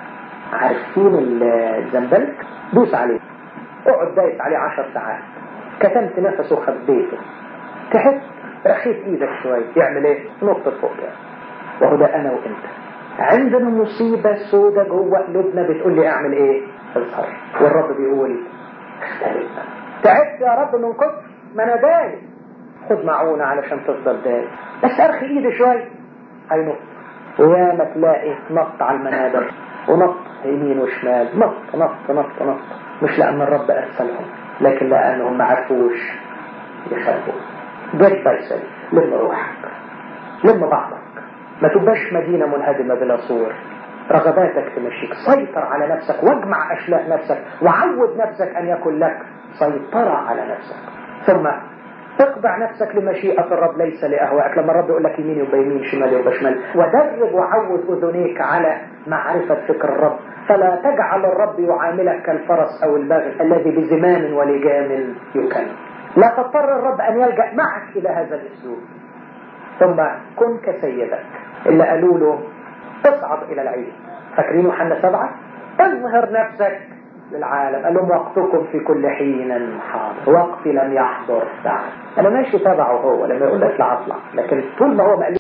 عارفين الزنبلك؟ دوس عليه، اقعد دايس عليه عشر ساعات، كتمت نفسه وخبيته، تحس رخيت ايدك شويه، يعمل ايه؟ نط فوق يعني. وهو ده انا وانت عندنا مصيبه سودة جوه قلوبنا بتقول لي اعمل ايه؟ اظهر. والرب بيقول اختلف. تعبت يا رب من كتر ما انا دايس، خد معونه علشان تفضل دايس، بس ارخي ايدي شويه هينط. ويا ما تلاقي نط على المنابر ونط يمين وشمال، نط نط نط نط، مش لأن الرب أرسلهم لكن لأنهم ما عرفوش يخافوا. جد بيسل، لم روحك، لم بعضك، ما تبقاش مدينة منهدمة بلا سور. رغباتك تمشيك، سيطر على نفسك واجمع أشلاء نفسك وعود نفسك أن يكون لك سيطرة على نفسك. ثم اخضع نفسك لمشيئة الرب ليس لأهواءك. لما الرب يقول لك يمين يبقى يمين، شمال يبقى شمال. ودرب وعود أذنيك على معرفة فكر الرب، فلا تجعل الرب يعاملك كالفرس أو البغل الذي بزمام ولجام يكلم. لا تضطر الرب أن يلجأ معك إلى هذا الأسلوب. ثم كن كسيدك اللي قالوا له اصعد إلى العيد. فاكرين يوحنا سبعة؟ اظهر نفسك للعالم. قال لهم وقتكم في كل حين حاضر، وقتي لم يحضر بعد. انا ماشي تبعه هو لما يقول لك اطلع اطلع، لكن طول ما هو